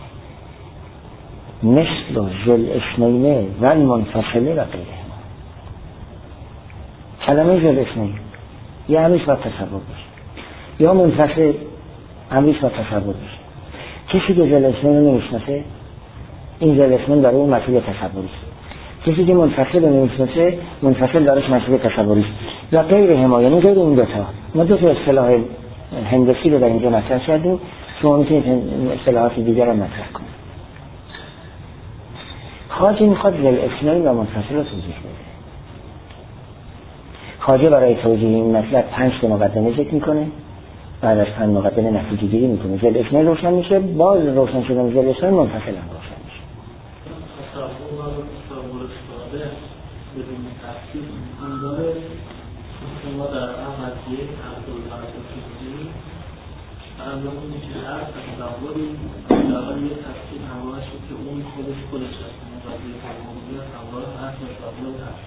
مثل ذل اسمینه و المنفصله و غیره. کلمه ذل اسمین یا همیش باید تصور بشه یا منفصل همیش باید تصور بشه. کسی که ذل اسمین رو نمیشناسه، این ذل اسمین برای اون مسئله تصوری است. کسی که منفصل رو نمیشناسه، منفصل براش مسئله تصوری است. و غیره ما، یعنی غیر این دوتا. ما دو تا اصطلاح هندسی رو در اینجا مطرح کردیم، شما میتونید اصطلاحات دیگر رو مطرح کنید. خواجه میخواد ذل اسمین و منفصل رو توضیح بده. خواجه برای توضیح این مطلب پنج تا مقدمه ذکر میکنه، بعد از پنج مقدمه نتیجه گیری میکنه. ذل اسمین روشن میشه، باز روشن شدن ذل اسمین منفصل هم روشن میشه. تصور و تصور ساده بدون تفصیل هم داره. شما در احمدیه عبدالحق فیزی اندامونی که هر تصوری در یه تفصیل همراهش که اون خودش خودش هست، مقدمه فرمانده همراه هر تصور هست.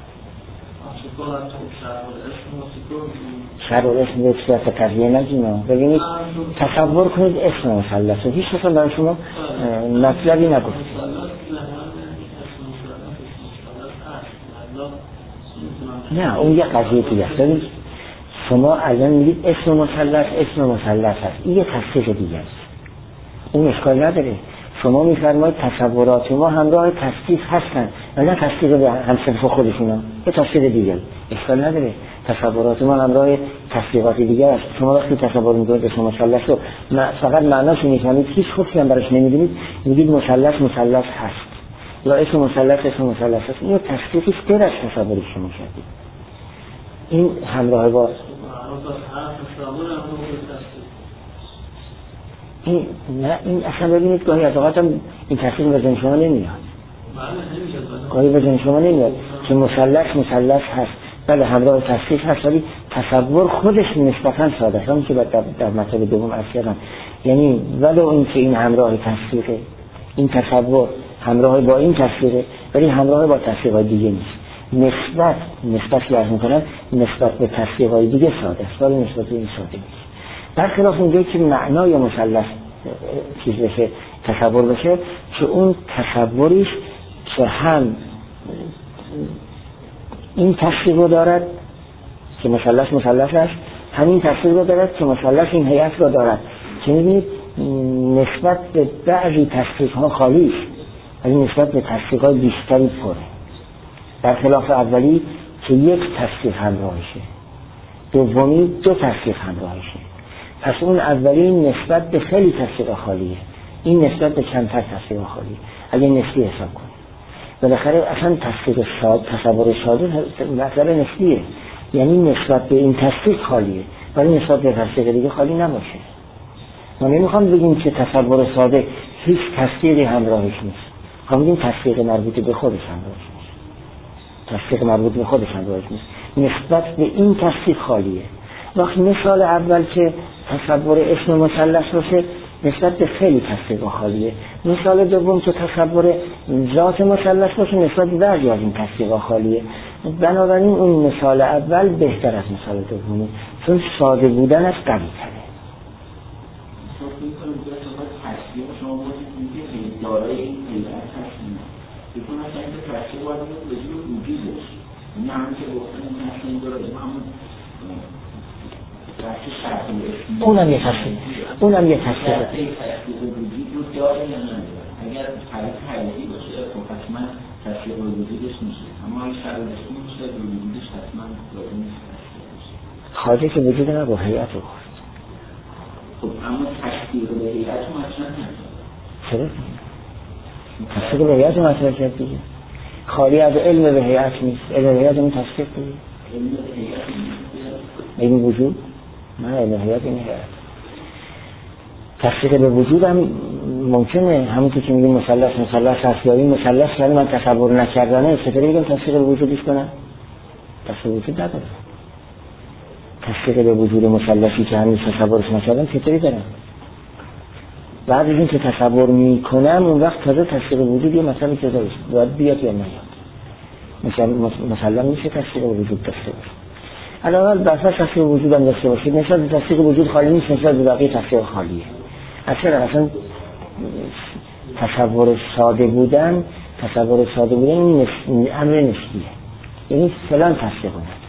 شرع الاسم به صورت قضیه نگیم. ببینید تصور کنید اسم مثلث، هیچ کس برای شما مطلبی نگفت. نه اون یه قضیه دیگه است. ببینید شما الان میگید اسم مثلث اسم مثلث هست، این یه تصدیق دیگه است، اون اشکال نداره. شما میفرمایید تصورات ما همراه تصدیق هستن و نه تصدیق به همصنف خودشونا، یه تصدیق دیگه اشکال نداره. تصورات ما همراه تصدیقات دیگه است. شما وقتی تصور میکنید اسم مثلث رو فقط معناش میفهمید، هیچ خودی هم براش نمیدونید، میگید مثلث مثلث هست یا اسم مثلث اسم مثلث هست، این تصدیقی است غیر از تصوری شما کردید. این همراه با این نه این اصلا ببینید گاهی از اوقات هم این تصدیق به ذهن شما نمیاد، گاهی به ذهن شما نمیاد که مثلث مثلث هست، بله همراه تصدیق هست، ولی تصور خودش نسبتا ساده است. همون که در, در مطلب دوم عرض کردم، یعنی ولو این که این همراه تصدیقه، این تصور همراه با این تصدیقه ولی همراه با تصدیقات دیگه نیست. نسبت نسبت که عرض میکنم نسبت به تصدیقات دیگه ساده است ولی نسبت به این ساده نیست. برخلاف اونجایی که معنای مثلث چیز بشه، تصور بشه، که اون تصوریش که هم این تصدیق رو دارد که مثلث مثلث است، همین تصدیق رو دارد که مثلث این هیئت رو دارد، که می‌بینید نسبت به بعضی تصدیق‌ها خالی است ولی نسبت به تصدیق‌های بیشتری پره. برخلاف اولی که یک تصدیق همراهشه، دومی دو تصدیق همراهشه. پس اون اولی نسبت به خیلی تصدیق خالیه، این نسبت به چندتر تصدیق خالیه. اگه نسبی حساب کنید بالاخره اصلا تصدیق ساده، تصور ساده مطلب نسبیه، یعنی نسبت به این تصدیق خالیه ولی نسبت به تصدیق دیگه خالی نباشه. ما نمیخوام بگیم که تصور ساده هیچ تصدیقی همراهش نیست، ما میگیم تصدیق مربوط به خودش همراهش نیست، تصدیق مربوط به خودش همراهش نیست، نسبت به این تصدیق خالیه. وقتی مثال اول که تصور اسم مثلث باشه نسبت به خیلی تصدیق خالیه، مثال دوم که تصور ذات مثلث باشه نسبت به بعضی از این تصدیق خالیه. بنابراین اون مثال اول بهتر از مثال دومی، چون ساده بودنش قوی تره. تصدیق شما بودید که دارای این هیئت هستیم بکنم اصلا این تصدیق باید به جور وجودش، این همون که گفتن این تصدیق داره، این همون اونم یه تصدیق اونم یه تصدیق وجود داره یا نداره. اگر تعریف حقیقی باشه خب حتما تصدیق وجودش میشه، اما اگه شرایط باشه وجودش حتما لازم نیست تصدیق باشه. خارجی که وجود نه با هیئت رو گفت. خب اما تصدیق به هیئت مطرح نکرد. چرا؟ تصدیق به هیئت مطرح کرد دیگه. خالی از علم به هیئت نیست. علم به هیئت اون تصدیق دیگه. علم به هیئت نیست. علم وجود؟ نه علم به هیئت این هیئت. تصدیق به وجود هم ممکنه، همونطور که میگیم مثلث مثلث هست یا این مثلث یعنی من تصور نکردنه چطوری بگم تصدیق به وجودش کنم؟ تصدیق وجود نداره. تصدیق به وجود مثلثی که هنوز تصورش نکردم چطوری دارم؟ بعد از این که تصور میکنم اون وقت تازه تصدیق وجود یه مسئله که داره باید بیاد یا نیاد. مثلا مثلا میشه تصدیق وجود داشته باشه. علاوه بر اساس تصدیق وجود هم داشته باشید، نسبت به تصدیق وجود خالی نیست، نسبت به بقیه تصدیق خالیه. اصلا اصلا تصور ساده بودن تصور ساده بودن این امر نسبیه، یعنی فلان تصدیق کنه